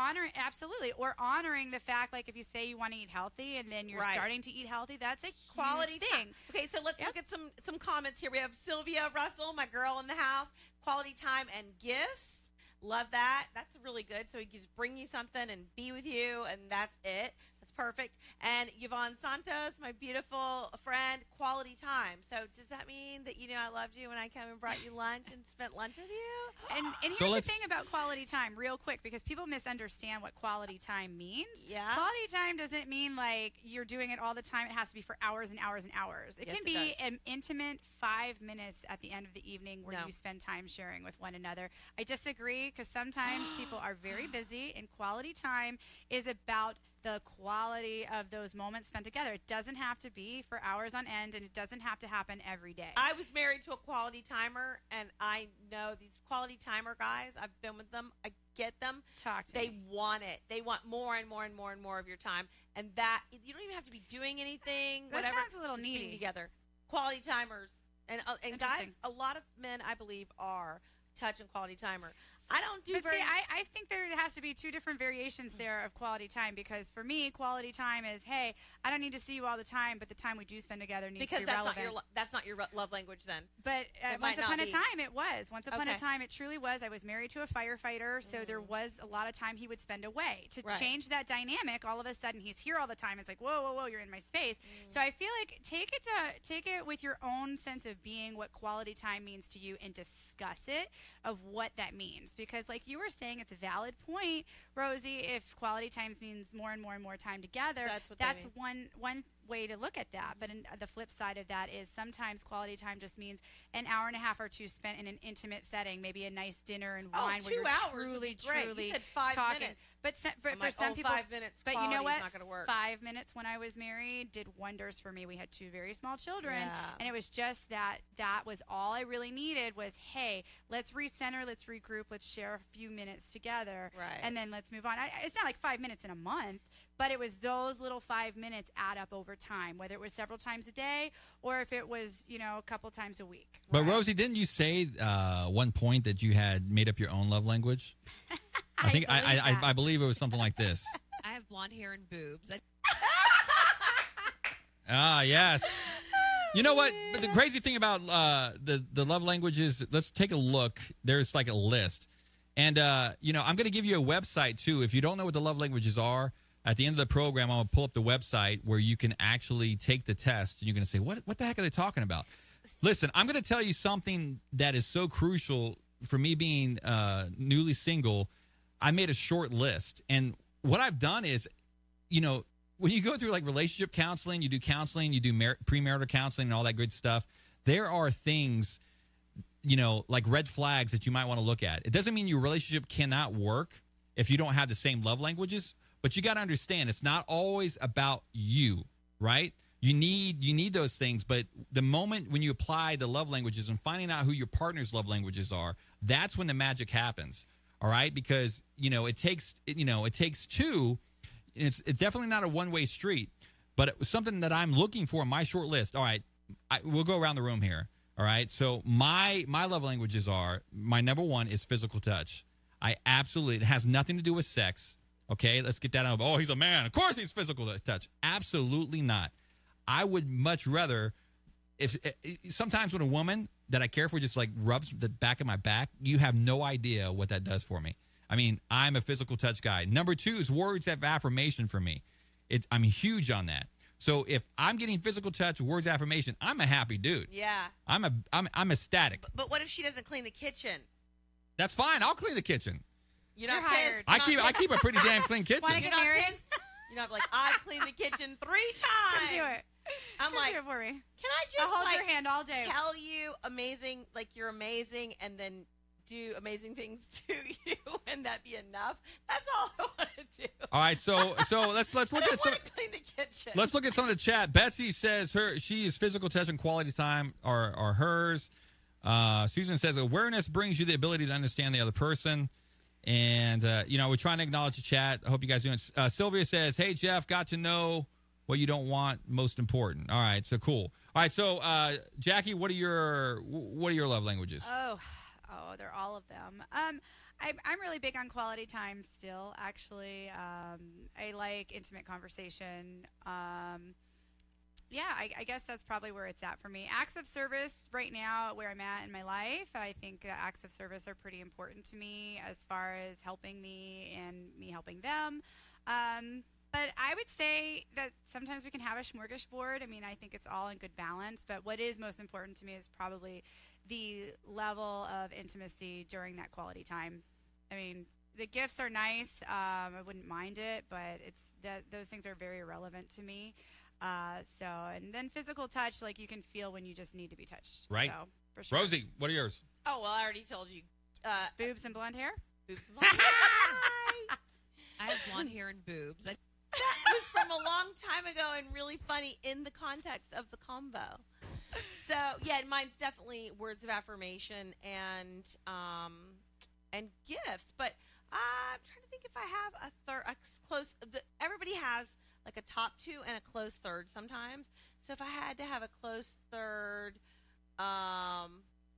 Speaker 3: honoring the fact, like if you say you want to eat healthy and then you're starting to eat healthy, that's a huge
Speaker 4: Quality
Speaker 3: thing.
Speaker 4: time. Okay, so let's look at some comments here. We have Sylvia Russell, my girl in the house. Quality time and gifts. Love that. That's really good. So he can just bring you something and be with you, and that's it. That's perfect. And Yvonne Santos, my beautiful friend, quality time. So does that mean that, I loved you when I came and brought you lunch and spent lunch with you?
Speaker 3: And here's the thing about quality time, real quick, because people misunderstand what quality time means.
Speaker 4: Yeah.
Speaker 3: Quality time doesn't mean like you're doing it all the time. It has to be for hours and hours and hours. It can be an intimate 5 minutes at the end of the evening where you spend time sharing with one another. I disagree, because sometimes people are very busy, and quality time is about the quality of those moments spent together. It doesn't have to be for hours on end, and it doesn't have to happen every day.
Speaker 4: I was married to a quality timer, and I know these quality timer guys. I've been with them. I get them. They want it. They want more and more and more and more of your time, and that you don't even have to be doing anything.
Speaker 3: That
Speaker 4: whatever.
Speaker 3: sounds a little
Speaker 4: just
Speaker 3: needy.
Speaker 4: being together. Quality timers, and guys, a lot of men, I believe, are touch and quality timer. I don't do
Speaker 3: See, I think there has to be two different variations there of quality time, because for me, quality time is, hey, I don't need to see you all the time, but the time we do spend together needs to be relevant.
Speaker 4: That's not your love language then.
Speaker 3: But once upon a time, it was. Once upon a time, it truly was. I was married to a firefighter, so there was a lot of time he would spend away. To change that dynamic, all of a sudden, he's here all the time. It's like, whoa, whoa, whoa, you're in my space. So I feel like take it with your own sense of being, what quality time means to you, and discuss it of what that means. Because like you were saying, it's a valid point, Rosie, if quality time means more and more and more time together, that's one way to look at that. But the flip side of that is sometimes quality time just means an hour and a half or two spent in an intimate setting, maybe a nice dinner and wine where you're truly
Speaker 4: you said 5
Speaker 3: talking.
Speaker 4: minutes.
Speaker 3: But for some people,
Speaker 4: 5 minutes.
Speaker 3: But you know what?
Speaker 4: Not gonna work.
Speaker 3: 5 minutes when I was married did wonders for me. We had 2 very small children, and it was just that was all I really needed was, hey, let's recenter, let's regroup, let's share a few minutes together, and then let's move on. It's not like 5 minutes in a month, but it was those little 5 minutes add up over time, whether it was several times a day or if it was, a couple times a week.
Speaker 1: But Rosie, didn't you say one point that you had made up your own love language? I believe it was something like this.
Speaker 10: I have blonde hair and boobs.
Speaker 1: Yes. You know what? But the crazy thing about the love languages, let's take a look. There's like a list. And, I'm going to give you a website, too. If you don't know what the love languages are, at the end of the program, I'm going to pull up the website where you can actually take the test. And you're going to say, what the heck are they talking about? Listen, I'm going to tell you something that is so crucial for me being newly single. I made a short list. And what I've done is, when you go through like relationship counseling, you do premarital counseling and all that good stuff, there are things, like red flags that you might want to look at. It doesn't mean your relationship cannot work if you don't have the same love languages, but you got to understand it's not always about you, right? You need those things, but the moment when you apply the love languages and finding out who your partner's love languages are, that's when the magic happens. All right? Because, it takes two. It's definitely not a one-way street, but it was something that I'm looking for in my short list. All right, we'll go around the room here. All right, so my love languages are, my number one is physical touch. It has nothing to do with sex. Okay, let's get that out. Oh, he's a man. Of course he's physical touch. Absolutely not. I would much rather, sometimes when a woman that I care for just like rubs the back of my back, you have no idea what that does for me. I mean, I'm a physical touch guy. Number two is words of affirmation for me. I'm huge on that. So if I'm getting physical touch, words of affirmation, I'm a happy dude.
Speaker 4: Yeah.
Speaker 1: I'm ecstatic.
Speaker 4: But what if she doesn't clean the kitchen?
Speaker 1: That's fine. I'll clean the kitchen.
Speaker 4: You're not hired.
Speaker 1: I keep a pretty damn clean kitchen.
Speaker 3: Want to get married?
Speaker 4: You're not like, I've cleaned the kitchen 3 times.
Speaker 3: Come do it.
Speaker 4: I'm
Speaker 3: Come
Speaker 4: like,
Speaker 3: do it for me.
Speaker 4: Can I just
Speaker 3: I'll hold your hand all day.
Speaker 4: Tell you amazing, like you're amazing, and then do amazing things to you, and that be enough? That's all I want to do.
Speaker 1: All right, so let's look at some.
Speaker 4: Clean the kitchen.
Speaker 1: Let's look at some of the chat. Betsy says she's physical touch and quality time are hers. Susan says awareness brings you the ability to understand the other person. And, we're trying to acknowledge the chat. I hope you guys are doing it. Sylvia says, hey, Jeff, got to know what you don't want most important. All right, so cool. All right, so, Jackie, what are your love languages?
Speaker 3: Oh, they're all of them. I'm really big on quality time still, actually. I like intimate conversation. I guess that's probably where it's at for me. Acts of service right now, where I'm at in my life, I think acts of service are pretty important to me as far as helping me and me helping them. But I would say that sometimes we can have a smorgasbord. I mean, I think it's all in good balance. But what is most important to me is probably the level of intimacy during that quality time. I mean, the gifts are nice. I wouldn't mind it, but those things are very irrelevant to me. And then physical touch, like you can feel when you just need to be touched.
Speaker 1: Right.
Speaker 3: So, for sure.
Speaker 1: Rosie, what are yours?
Speaker 4: Oh, well, I already told you.
Speaker 3: Boobs and blonde hair?
Speaker 4: Boobs and blonde hair.
Speaker 10: I have blonde hair and boobs.
Speaker 4: That was from a long time ago and really funny in the context of the combo. So, yeah, mine's definitely words of affirmation and gifts. But I'm trying to think if I have a close. Everybody has like a top 2 and a close third sometimes. So if I had to have a close third, I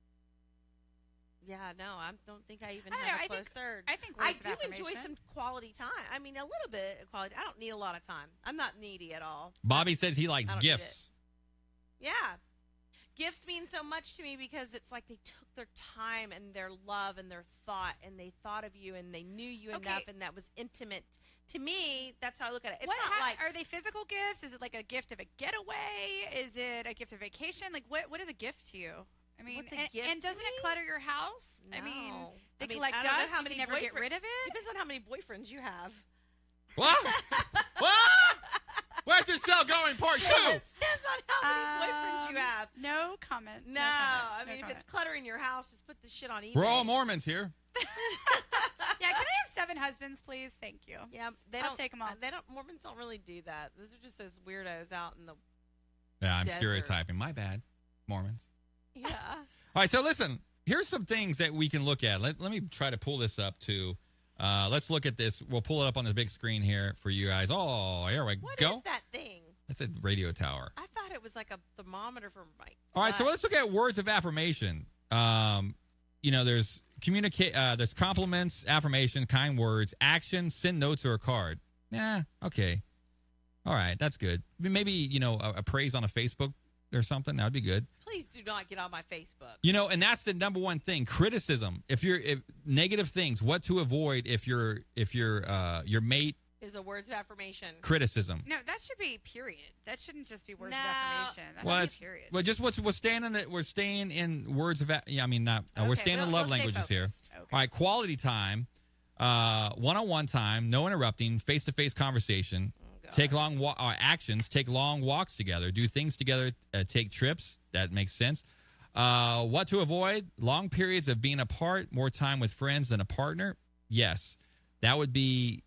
Speaker 4: don't think I even have a close third.
Speaker 3: I think
Speaker 4: I do enjoy some quality time. I mean, a little bit of quality. I don't need a lot of time. I'm not needy at all.
Speaker 1: Bobby says he likes gifts.
Speaker 4: Yeah. Gifts mean so much to me because it's like they took their time and their love and their thought, and they thought of you and they knew you enough, and that was intimate. To me, that's how I look at it. It's
Speaker 3: are they physical gifts? Is it like a gift of a getaway? Is it a gift of vacation? Like what is a gift to you? I mean, and doesn't it clutter your house?
Speaker 4: No.
Speaker 3: I mean, they collect dust. You can never get rid of it.
Speaker 4: Depends on how many boyfriends you have.
Speaker 1: What? What? Where's this show going? Part 2.
Speaker 4: Depends on how many boyfriends you have.
Speaker 3: No comment.
Speaker 4: No, I mean, if it's cluttering your house, just put this shit on eBay.
Speaker 1: We're all Mormons here.
Speaker 3: Yeah, can I have 7 husbands, please? Thank you.
Speaker 4: Yeah,
Speaker 3: I'll take them all.
Speaker 4: Mormons don't really do that. Those are just those weirdos out in the
Speaker 1: Yeah, I'm stereotyping. My bad, Mormons.
Speaker 4: Yeah.
Speaker 1: All right, so listen, here's some things that we can look at. Let me try to pull this up too. Let's look at this. We'll pull it up on the big screen here for you guys. Oh, here we go.
Speaker 4: What is that thing?
Speaker 1: That's a radio tower.
Speaker 4: I thought it was like a thermometer for my
Speaker 1: All right, so let's look at words of affirmation. There's there's compliments, affirmation, kind words, action, send notes or a card. Yeah, okay. All right, that's good. Maybe, a praise on a Facebook or something. That would be good.
Speaker 4: Please do not get on my Facebook.
Speaker 1: And that's the number one thing. Criticism. If negative things, what to avoid if your mate
Speaker 4: is a words of affirmation.
Speaker 1: Criticism.
Speaker 3: No, that should be period. That shouldn't just be words of affirmation. That should be period.
Speaker 1: Well, just we're staying in words of we're staying in love languages here. Okay. All right, quality time, one-on-one time, no interrupting, face-to-face conversation.
Speaker 4: Oh
Speaker 1: Take long actions. Take long walks together. Do things together. Take trips. That makes sense. What to avoid? Long periods of being apart. More time with friends than a partner. Yes, that would be,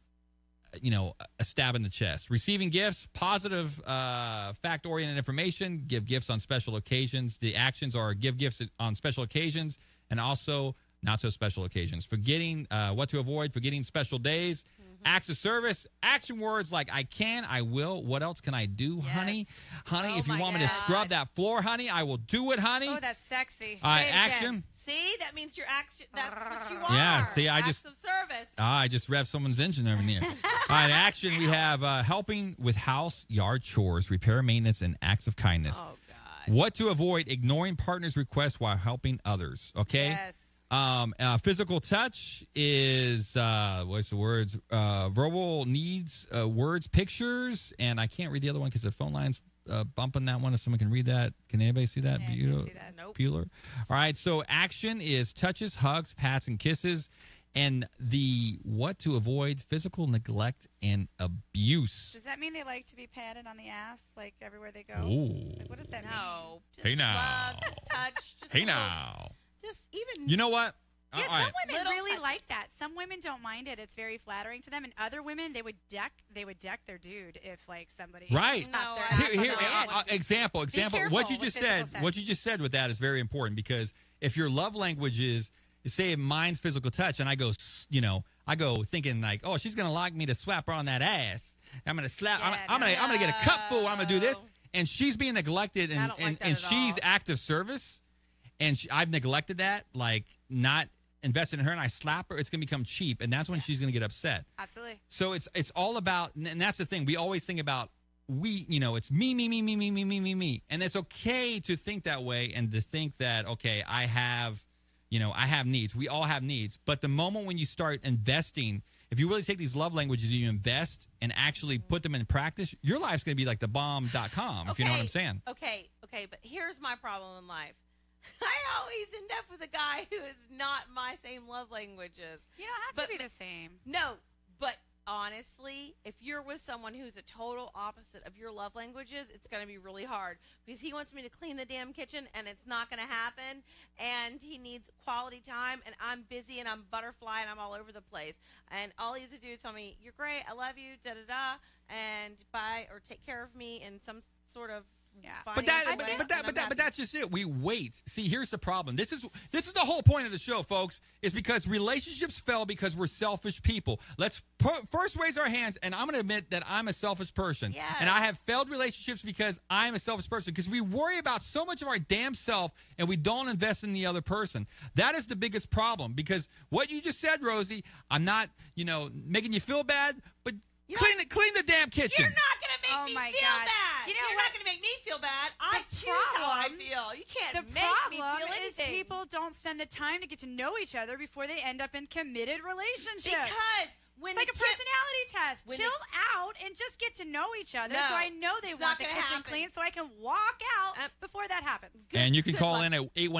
Speaker 1: a stab in the chest. Receiving gifts. Positive, fact-oriented information. Give gifts on special occasions. The actions are give gifts on special occasions and also not so special occasions. Forgetting what to avoid. Forgetting special days. Acts of service, action words like I can, I will. What else can I do, honey? Honey, if you want me to scrub that floor, honey, I will do it, honey.
Speaker 3: Oh, that's sexy.
Speaker 1: All right, action.
Speaker 4: See, that means you're action. That's what you are.
Speaker 1: Yeah, see,
Speaker 4: acts of service.
Speaker 1: I just revved someone's engine over there. All right, action. We have helping with house, yard chores, repair, maintenance, and acts of kindness.
Speaker 4: Oh, God.
Speaker 1: What to avoid? Ignoring partner's requests while helping others. Okay.
Speaker 3: Yes.
Speaker 1: Physical touch is what's the words? Verbal needs, words, pictures, and I can't read the other one because the phone line's bumping that one. If someone can read that, can anybody see that?
Speaker 3: Yeah, I can't see that.
Speaker 4: Nope.
Speaker 1: Bueller. All right, so action is touches, hugs, pats, and kisses, and the what to avoid: physical neglect and abuse.
Speaker 3: Does that mean they like to be patted on the ass, like everywhere they go?
Speaker 1: Ooh.
Speaker 3: Like, what does that mean?
Speaker 4: No. Just
Speaker 1: Hey now.
Speaker 4: love, just touch. Just
Speaker 1: Hey
Speaker 4: a little-
Speaker 1: now.
Speaker 4: Just even.
Speaker 1: You know what?
Speaker 3: Yeah,
Speaker 1: All
Speaker 3: some
Speaker 1: right.
Speaker 3: women
Speaker 4: Little
Speaker 3: really
Speaker 4: touches.
Speaker 3: like that. Some women don't mind it. It's very flattering to them. And other women, they would deck their dude if like somebody
Speaker 1: Right.
Speaker 3: tapped their
Speaker 4: No,
Speaker 3: ass
Speaker 1: Here,
Speaker 3: on
Speaker 1: here,
Speaker 3: the head.
Speaker 1: example.
Speaker 3: careful
Speaker 1: What you
Speaker 3: with
Speaker 1: just
Speaker 3: physical
Speaker 1: said.
Speaker 3: touch.
Speaker 1: What you just said with that is very important because if your love language is, say, mine's physical touch, and I go, I go thinking like, oh, she's gonna like me to slap her on that ass. I'm gonna slap.
Speaker 3: Yeah,
Speaker 1: I'm gonna get a cupful. I'm gonna do this,
Speaker 4: No.
Speaker 1: and she's being neglected,
Speaker 4: I
Speaker 1: and
Speaker 4: don't like that
Speaker 1: and
Speaker 4: at
Speaker 1: she's
Speaker 4: all.
Speaker 1: active service, and I've neglected that, like not invested in her, and I slap her. It's gonna become cheap, and that's when she's gonna get upset.
Speaker 3: Absolutely.
Speaker 1: So it's all about, and that's the thing. We always think about it's me. And it's okay to think that way and to think that, okay, I have needs. We all have needs. But the moment when you start investing, if you really take these love languages, you invest and actually put them in practice, your life's going to be like the bomb.com, if you know what I'm saying.
Speaker 4: Okay, but here's my problem in life. I always end up with a guy who is not my same love languages.
Speaker 3: You don't have to be the same.
Speaker 4: No, but honestly, if you're with someone who's a total opposite of your love languages, it's going to be really hard because he wants me to clean the damn kitchen and it's not going to happen, and he needs quality time, and I'm busy and I'm butterfly and I'm all over the place, and all he has to do is tell me, you're great, I love you, da-da-da, and bye, or take care of me in some sort of
Speaker 1: But that's just it. We wait. See, here's the problem. This is the whole point of the show, folks, is because relationships fail because we're selfish people. Let's first raise our hands, and I'm going to admit that I'm a selfish person.
Speaker 4: Yes.
Speaker 1: And I have failed relationships because I'm a selfish person, because we worry about so much of our damn self and we don't invest in the other person. That is the biggest problem, because what you just said, Rosie, I'm not, making you feel bad, but clean the damn kitchen.
Speaker 4: You're not going to make me feel bad.
Speaker 3: You know
Speaker 4: You're
Speaker 3: what?
Speaker 4: not going to make me feel bad. I choose how I feel. You can't
Speaker 3: The
Speaker 4: make me
Speaker 3: problem
Speaker 4: feel
Speaker 3: is
Speaker 4: anything.
Speaker 3: people don't spend the time to get to know each other before they end up in committed relationships.
Speaker 4: Because when
Speaker 3: it's like a personality test. Chill out and just get to know each other.
Speaker 4: No,
Speaker 3: so I know they
Speaker 4: it's
Speaker 3: want
Speaker 4: not
Speaker 3: the
Speaker 4: gonna
Speaker 3: kitchen
Speaker 4: happen.
Speaker 3: clean, so I can walk out before that happens.
Speaker 1: And you can call in at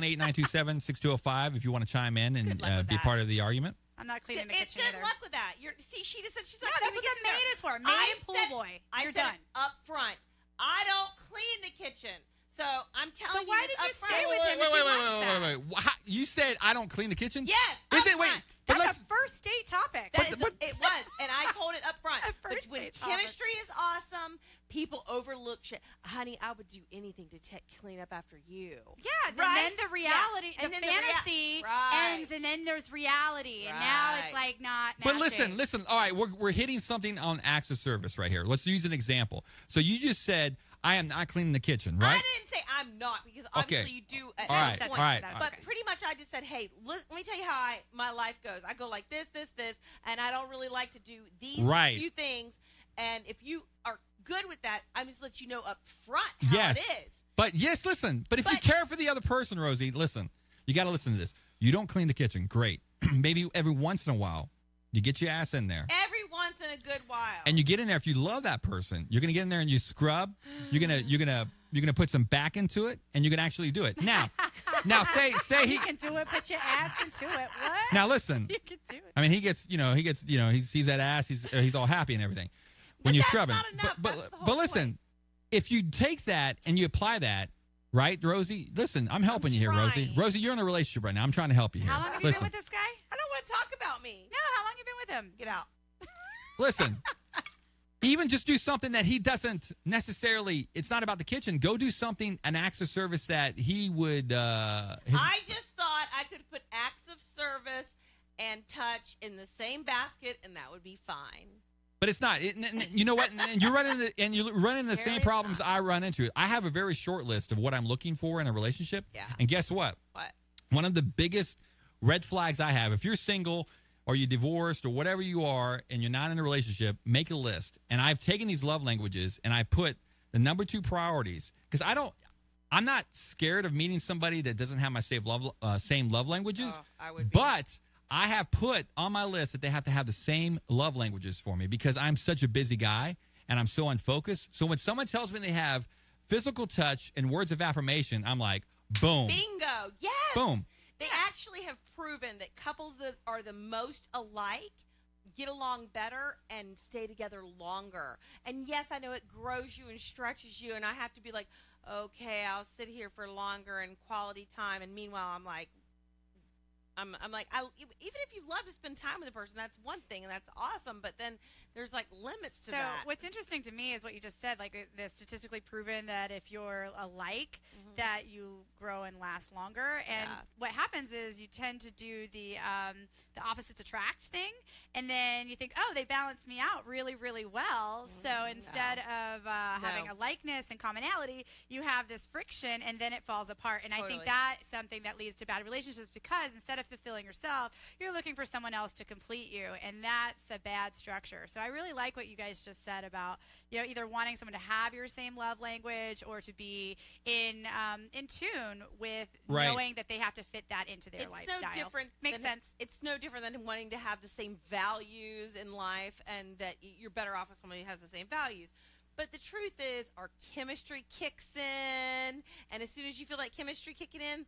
Speaker 1: 818-927-6205 if you want to chime in and be part of the argument.
Speaker 3: I'm not cleaning the
Speaker 4: It's
Speaker 3: kitchen
Speaker 4: good
Speaker 3: either.
Speaker 4: luck with that. She just said she's not
Speaker 3: No, that's
Speaker 4: cleaning
Speaker 3: what the maid is for. Maid
Speaker 4: I
Speaker 3: and pool
Speaker 4: said-
Speaker 3: boy.
Speaker 4: I
Speaker 3: You're
Speaker 4: said
Speaker 3: done.
Speaker 4: it up front. I don't clean the kitchen. So I'm telling
Speaker 3: So why
Speaker 4: you this
Speaker 3: did you
Speaker 4: up front.
Speaker 3: stay with him if he wants that?
Speaker 1: Wait. You said I don't clean the kitchen?
Speaker 4: Yes.
Speaker 1: Is it?
Speaker 4: up
Speaker 1: Wait.
Speaker 4: front.
Speaker 1: But
Speaker 3: That's a first date topic.
Speaker 4: It was, and I told it up front.
Speaker 3: A
Speaker 4: But
Speaker 3: first
Speaker 4: when
Speaker 3: date topic.
Speaker 4: chemistry is awesome, people overlook shit. Honey, I would do anything to clean up after you.
Speaker 3: Yeah, and
Speaker 4: Right?
Speaker 3: then the reality,
Speaker 4: Yeah. And
Speaker 3: the
Speaker 4: then the
Speaker 3: fantasy
Speaker 4: Right.
Speaker 3: ends, and then there's reality, and now it's like not.
Speaker 1: But
Speaker 3: matching.
Speaker 1: listen. All right, we're hitting something on acts of service right here. Let's use an example. So you just said I am not cleaning the kitchen, right?
Speaker 4: I didn't say I'm not, because obviously you do at
Speaker 1: All right,
Speaker 4: some
Speaker 1: all
Speaker 4: point.
Speaker 1: right.
Speaker 4: But pretty much I just said, hey, let me tell you how my life goes. I go like this, and I don't really like to do these few things. And if you are good with that, I'm just let you know up front how it is.
Speaker 1: But listen. But if you care for the other person, Rosie, listen. You got to listen to this. You don't clean the kitchen. Great. Maybe every once in a while, you get your ass in there.
Speaker 4: Every once in a good while.
Speaker 1: And you get in there. If you love that person, you're gonna get in there and you scrub. You're gonna put some back into it, and you can actually do it. Now say he
Speaker 3: you can do it. Put your ass into it. What?
Speaker 1: Now listen.
Speaker 3: You can do it.
Speaker 1: I mean, he sees that ass. He's all happy and everything. when you scrub it.
Speaker 4: Not enough.
Speaker 1: But listen, if you take that and you apply that, right, Rosie? Listen, I'm helping you here, Rosie. Rosie, you're in a relationship right now. I'm trying to help you here.
Speaker 3: How long have you been with this guy?
Speaker 4: I don't want to talk about me.
Speaker 3: No, how long have you been with him?
Speaker 4: Get out.
Speaker 1: Listen, even just do something that he doesn't necessarily, it's not about the kitchen. Go do something, an acts of service that he would.
Speaker 4: I just thought I could put acts of service and touch in the same basket, and that would be fine.
Speaker 1: But it's not. You know what? And you're running the same problems I run into. I have a very short list of what I'm looking for in a relationship.
Speaker 4: Yeah.
Speaker 1: And guess what?
Speaker 4: What?
Speaker 1: One of the biggest red flags I have, if you're single or you're divorced or whatever you are and you're not in a relationship, make a list. And I've taken these love languages and I put the number 2 priorities because I'm not scared of meeting somebody that doesn't have my same love languages.
Speaker 4: I would be.
Speaker 1: But I have put on my list that they have to have the same love languages for me because I'm such a busy guy and I'm so unfocused. So when someone tells me they have physical touch and words of affirmation, I'm like, boom.
Speaker 4: Bingo. Yes.
Speaker 1: Boom.
Speaker 4: They actually have proven that couples that are the most alike get along better and stay together longer. And yes, I know it grows you and stretches you, and I have to be like, okay, I'll sit here for longer and quality time. And meanwhile, I'm like, even if you love to spend time with a person, that's one thing, and that's awesome. But then there's like limits to that.
Speaker 3: So what's interesting to me is what you just said, like the statistically proven that if you're alike, that you grow and last longer. And what happens is you tend to do the opposites attract thing, and then you think, oh, they balance me out really, really well. So instead of having a likeness and commonality, you have this friction, and then it falls apart. And I think that's something that leads to bad relationships because instead of fulfilling yourself, you're looking for someone else to complete you, and that's a bad structure. So I really like what you guys just said about, either wanting someone to have your same love language or to be in tune with knowing that they have to fit that into their lifestyle.
Speaker 4: It's no different.
Speaker 3: Makes sense.
Speaker 4: It's no different than wanting to have the same values in life, and that you're better off with somebody who has the same values. But the truth is, our chemistry kicks in, and as soon as you feel like chemistry kicking in,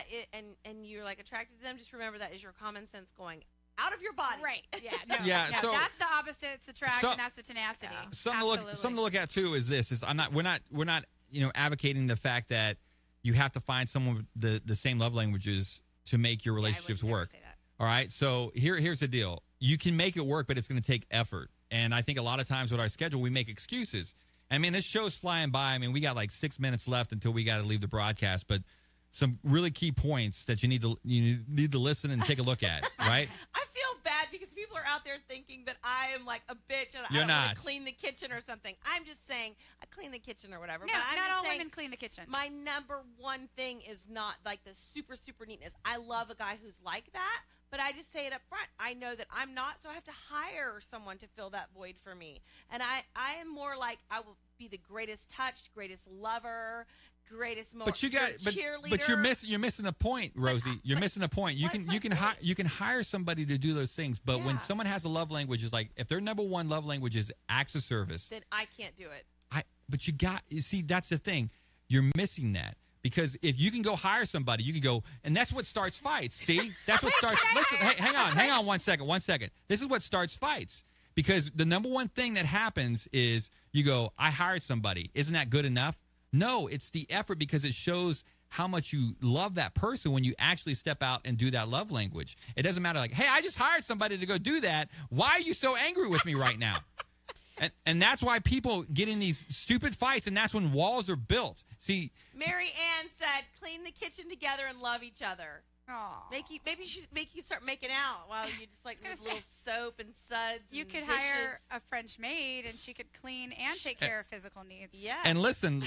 Speaker 4: and you're like attracted to them, just remember that is your common sense going out of your body.
Speaker 3: Right. Yeah. No.
Speaker 1: So
Speaker 3: that's the opposites attract, and that's the tenacity.
Speaker 1: Something to look at too is this: we're not advocating the fact that you have to find someone with the same love languages to make your relationships work. All right. So here's the deal: you can make it work, but it's going to take effort. And I think a lot of times with our schedule, we make excuses. I mean, this show's flying by. I mean, we got like 6 minutes left until we got to leave the broadcast, but some really key points that you need to listen and take a look at, right?
Speaker 4: I feel bad because people are out there thinking that I am like a bitch and
Speaker 1: You're
Speaker 4: I don't
Speaker 1: not.
Speaker 4: want to clean the kitchen or something. I'm just saying I clean the kitchen or whatever.
Speaker 3: No,
Speaker 4: but I'm
Speaker 3: not
Speaker 4: just
Speaker 3: all
Speaker 4: saying
Speaker 3: women clean the kitchen.
Speaker 4: My number one thing is not like the super, super neatness. I love a guy who's like that, but I just say it up front. I know that I'm not, so I have to hire someone to fill that void for me. And I am more like I will be the greatest touch, greatest lover, greatest cheerleader.
Speaker 1: But you're missing the point, Rosie. You're missing the point. You can hire somebody to do those things, but when someone has a love language, is like if their number one love language is acts of service,
Speaker 4: then I can't do it.
Speaker 1: But you see, that's the thing. You're missing that. Because if you can go hire somebody, you can go, and that's what starts fights. See, that's what starts. Listen, hang on, 1 second. This is what starts fights. Because the number one thing that happens is you go, I hired somebody. Isn't that good enough? No, it's the effort because it shows how much you love that person when you actually step out and do that love language. It doesn't matter like, hey, I just hired somebody to go do that. Why are you so angry with me right now? And that's why people get in these stupid fights, and that's when walls are built. See,
Speaker 4: Mary Ann said, "Clean the kitchen together and love each other."
Speaker 3: Aww.
Speaker 4: Maybe she make you start making out while you just like with little soap and suds.
Speaker 3: You
Speaker 4: and
Speaker 3: could
Speaker 4: dishes.
Speaker 3: hire a French maid, and she could clean and take care of physical needs.
Speaker 4: Yeah.
Speaker 1: And listen,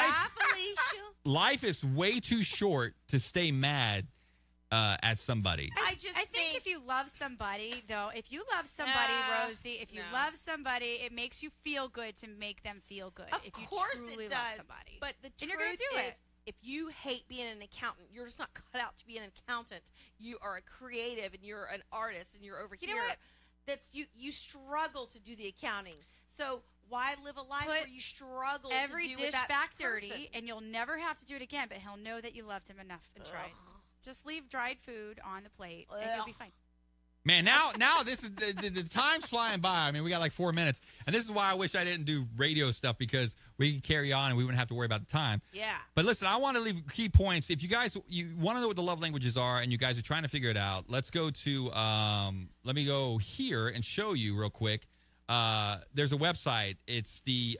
Speaker 1: life is way too short to stay mad at somebody.
Speaker 3: I think if you love somebody, though, Rosie, if you love somebody, it makes you feel good to make them feel good.
Speaker 4: Of
Speaker 3: if you
Speaker 4: course
Speaker 3: truly
Speaker 4: it
Speaker 3: love
Speaker 4: does.
Speaker 3: somebody.
Speaker 4: But the
Speaker 3: then
Speaker 4: truth
Speaker 3: you're gonna do
Speaker 4: is,
Speaker 3: it.
Speaker 4: if you hate being an accountant, you're just not cut out to be an accountant. You are a creative, and you're an artist, and you're over here.
Speaker 3: You know what?
Speaker 4: That's you struggle to do the accounting. So why live a life where you struggle
Speaker 3: every
Speaker 4: to do
Speaker 3: dish
Speaker 4: with that
Speaker 3: back
Speaker 4: person?
Speaker 3: dirty, and you'll never have to do it again, but he'll know that you loved him enough and tried. Just leave dried food on the plate, and you'll be fine.
Speaker 1: Man, now this is the time's flying by. I mean, we got like 4 minutes, and this is why I wish I didn't do radio stuff, because we could carry on and we wouldn't have to worry about the time.
Speaker 4: Yeah.
Speaker 1: But listen, I want to leave key points. If you guys want to know what the love languages are, and you guys are trying to figure it out, let's go to let me go here and show you real quick. There's a website. It's the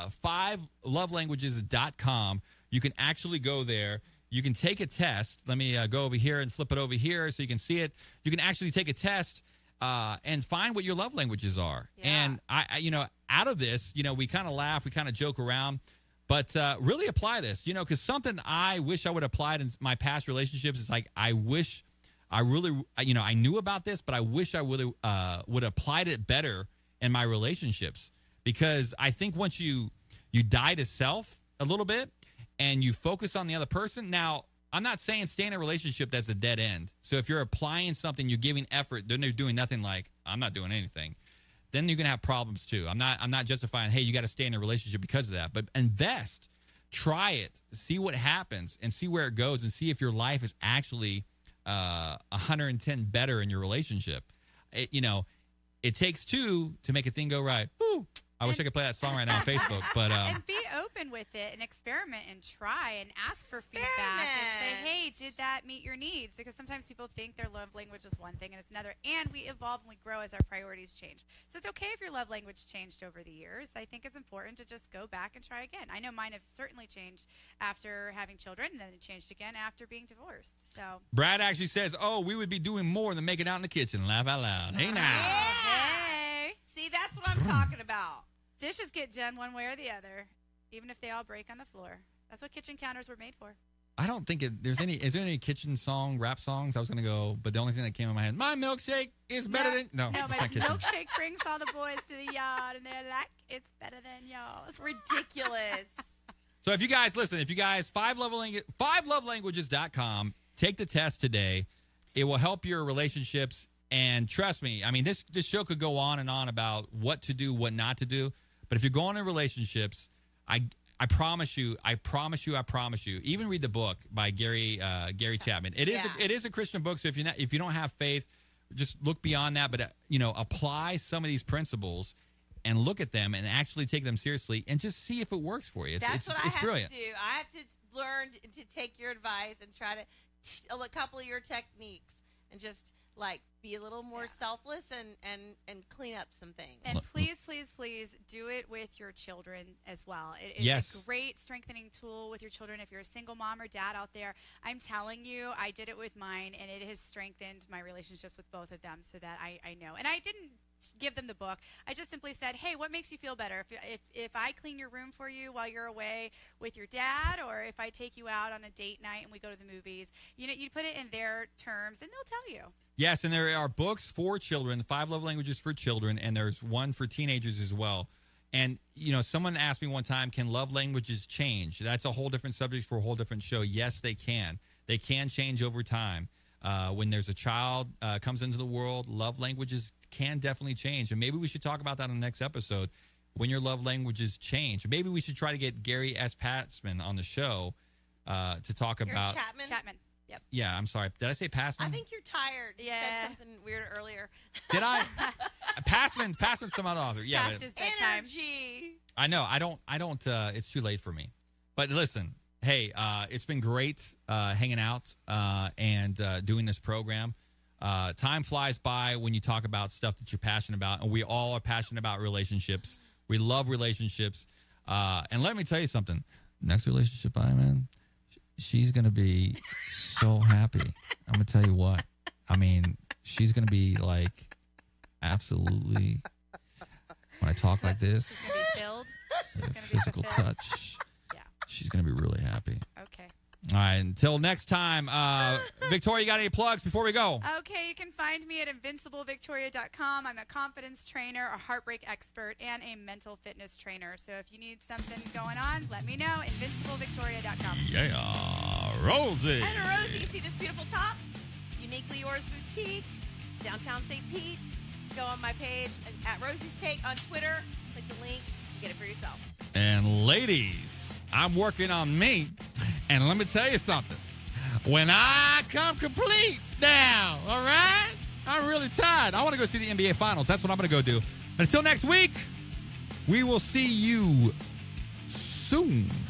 Speaker 1: 5lovelanguages.com. You can actually go there. You can take a test. Let me go over here and flip it over here so you can see it. You can actually take a test and find what your love languages are. Yeah. And I out of this, we kind of laugh, we kind of joke around, but really apply this, because something I wish I would have applied in my past relationships is like, I wish I really, I knew about this, but I wish I would have applied it better in my relationships, because I think once you die to self a little bit, and you focus on the other person. Now, I'm not saying stay in a relationship that's a dead end. So if you're applying something, you're giving effort, then they're doing nothing, like, I'm not doing anything, then you're going to have problems too. I'm not justifying, hey, you got to stay in a relationship because of that. But invest, try it, see what happens, and see where it goes, and see if your life is actually 110 better in your relationship. It takes two to make a thing go right. Woo! I wish I could play that song right now on Facebook, but
Speaker 3: and be open with it and experiment and try and ask for feedback and say, hey, did that meet your needs? Because sometimes people think their love language is one thing and it's another, and we evolve and we grow as our priorities change. So it's okay if your love language changed over the years. I think it's important to just go back and try again. I know mine have certainly changed after having children, and then it changed again after being divorced. So
Speaker 1: Brad actually says, "Oh, we would be doing more than making out in the kitchen." Laugh out loud. Hey now.
Speaker 3: Hey.
Speaker 4: See, that's what I'm talking about.
Speaker 3: Dishes get done one way or the other, even if they all break on the floor. That's what kitchen counters were made for.
Speaker 1: I don't think there's any. Is there any kitchen rap songs? I was gonna go, but the only thing that came in my head, my milkshake is better than no.
Speaker 3: No,
Speaker 1: it's
Speaker 3: but
Speaker 1: not kitchen.
Speaker 3: milkshake brings all the boys to the yard, and they're like, it's better than y'all's.
Speaker 4: Ridiculous.
Speaker 1: So if you guys 5lovelanguages.com, take the test today. It will help your relationships, and trust me, I mean this show could go on and on about what to do, what not to do. But if you're going in relationships, I promise you, even read the book by Gary Chapman. It is a Christian book, so if you don't have faith, just look beyond that. But apply some of these principles and look at them and actually take them seriously and just see if it works for you.
Speaker 4: That's what I have
Speaker 1: brilliant.
Speaker 4: to do. I have to learn to take your advice and try to a couple of your techniques and just like be a little more selfless and clean up some things.
Speaker 3: And please do it with your children as well. It is a great strengthening tool with your children. If you're a single mom or dad out there, I'm telling you, I did it with mine, and it has strengthened my relationships with both of them so that I know. And I didn't give them the book. I just simply said, hey, what makes you feel better? If I clean your room for you while you're away with your dad, or if I take you out on a date night and we go to the movies, you put it in their terms and they'll tell you.
Speaker 1: Yes, and there are books for children, 5 love languages for children, and there's one for teenagers as well. And, someone asked me one time, can love languages change? That's a whole different subject for a whole different show. Yes, they can. They can change over time. When there's a child comes into the world, love languages can definitely change. And maybe we should talk about that on the next episode, when your love languages change. Maybe we should try to get Gary S. Passman on the show to talk about...
Speaker 3: Chapman. Yep.
Speaker 1: Yeah, I'm sorry. Did I say Passman?
Speaker 4: I think you're tired. You said something weird earlier.
Speaker 1: Did I? Passman's some other author. Yeah.
Speaker 3: Past his bedtime.
Speaker 4: Energy.
Speaker 1: I know. I don't. It's too late for me. But listen, hey, it's been great hanging out and doing this program. Time flies by when you talk about stuff that you're passionate about, and we all are passionate about relationships. We love relationships. And let me tell you something. Next relationship I'm in, she's going to be so happy. I'm going to tell you what. I mean, she's going to be like, absolutely, when I talk like this,
Speaker 3: she's going to be filled.
Speaker 1: Physical touch.
Speaker 3: Yeah.
Speaker 1: She's going to be really happy.
Speaker 3: Okay.
Speaker 1: All right. Until next time, Victoria, you got any plugs before we go?
Speaker 3: Okay. You can find me at invinciblevictoria.com. I'm a confidence trainer, a heartbreak expert, and a mental fitness trainer. So if you need something going on, let me know. Invinciblevictoria.com.
Speaker 1: Yeah. Rosie.
Speaker 4: And Rosie, see this beautiful top? Uniquely Yours Boutique, downtown St. Pete. Go on my page at Rosie's Take on Twitter. Click the link. Get it for yourself.
Speaker 1: And ladies, I'm working on me. And let me tell you something. When I come complete now, all right? I'm really tired. I want to go see the NBA Finals. That's what I'm going to go do. Until next week, we will see you soon.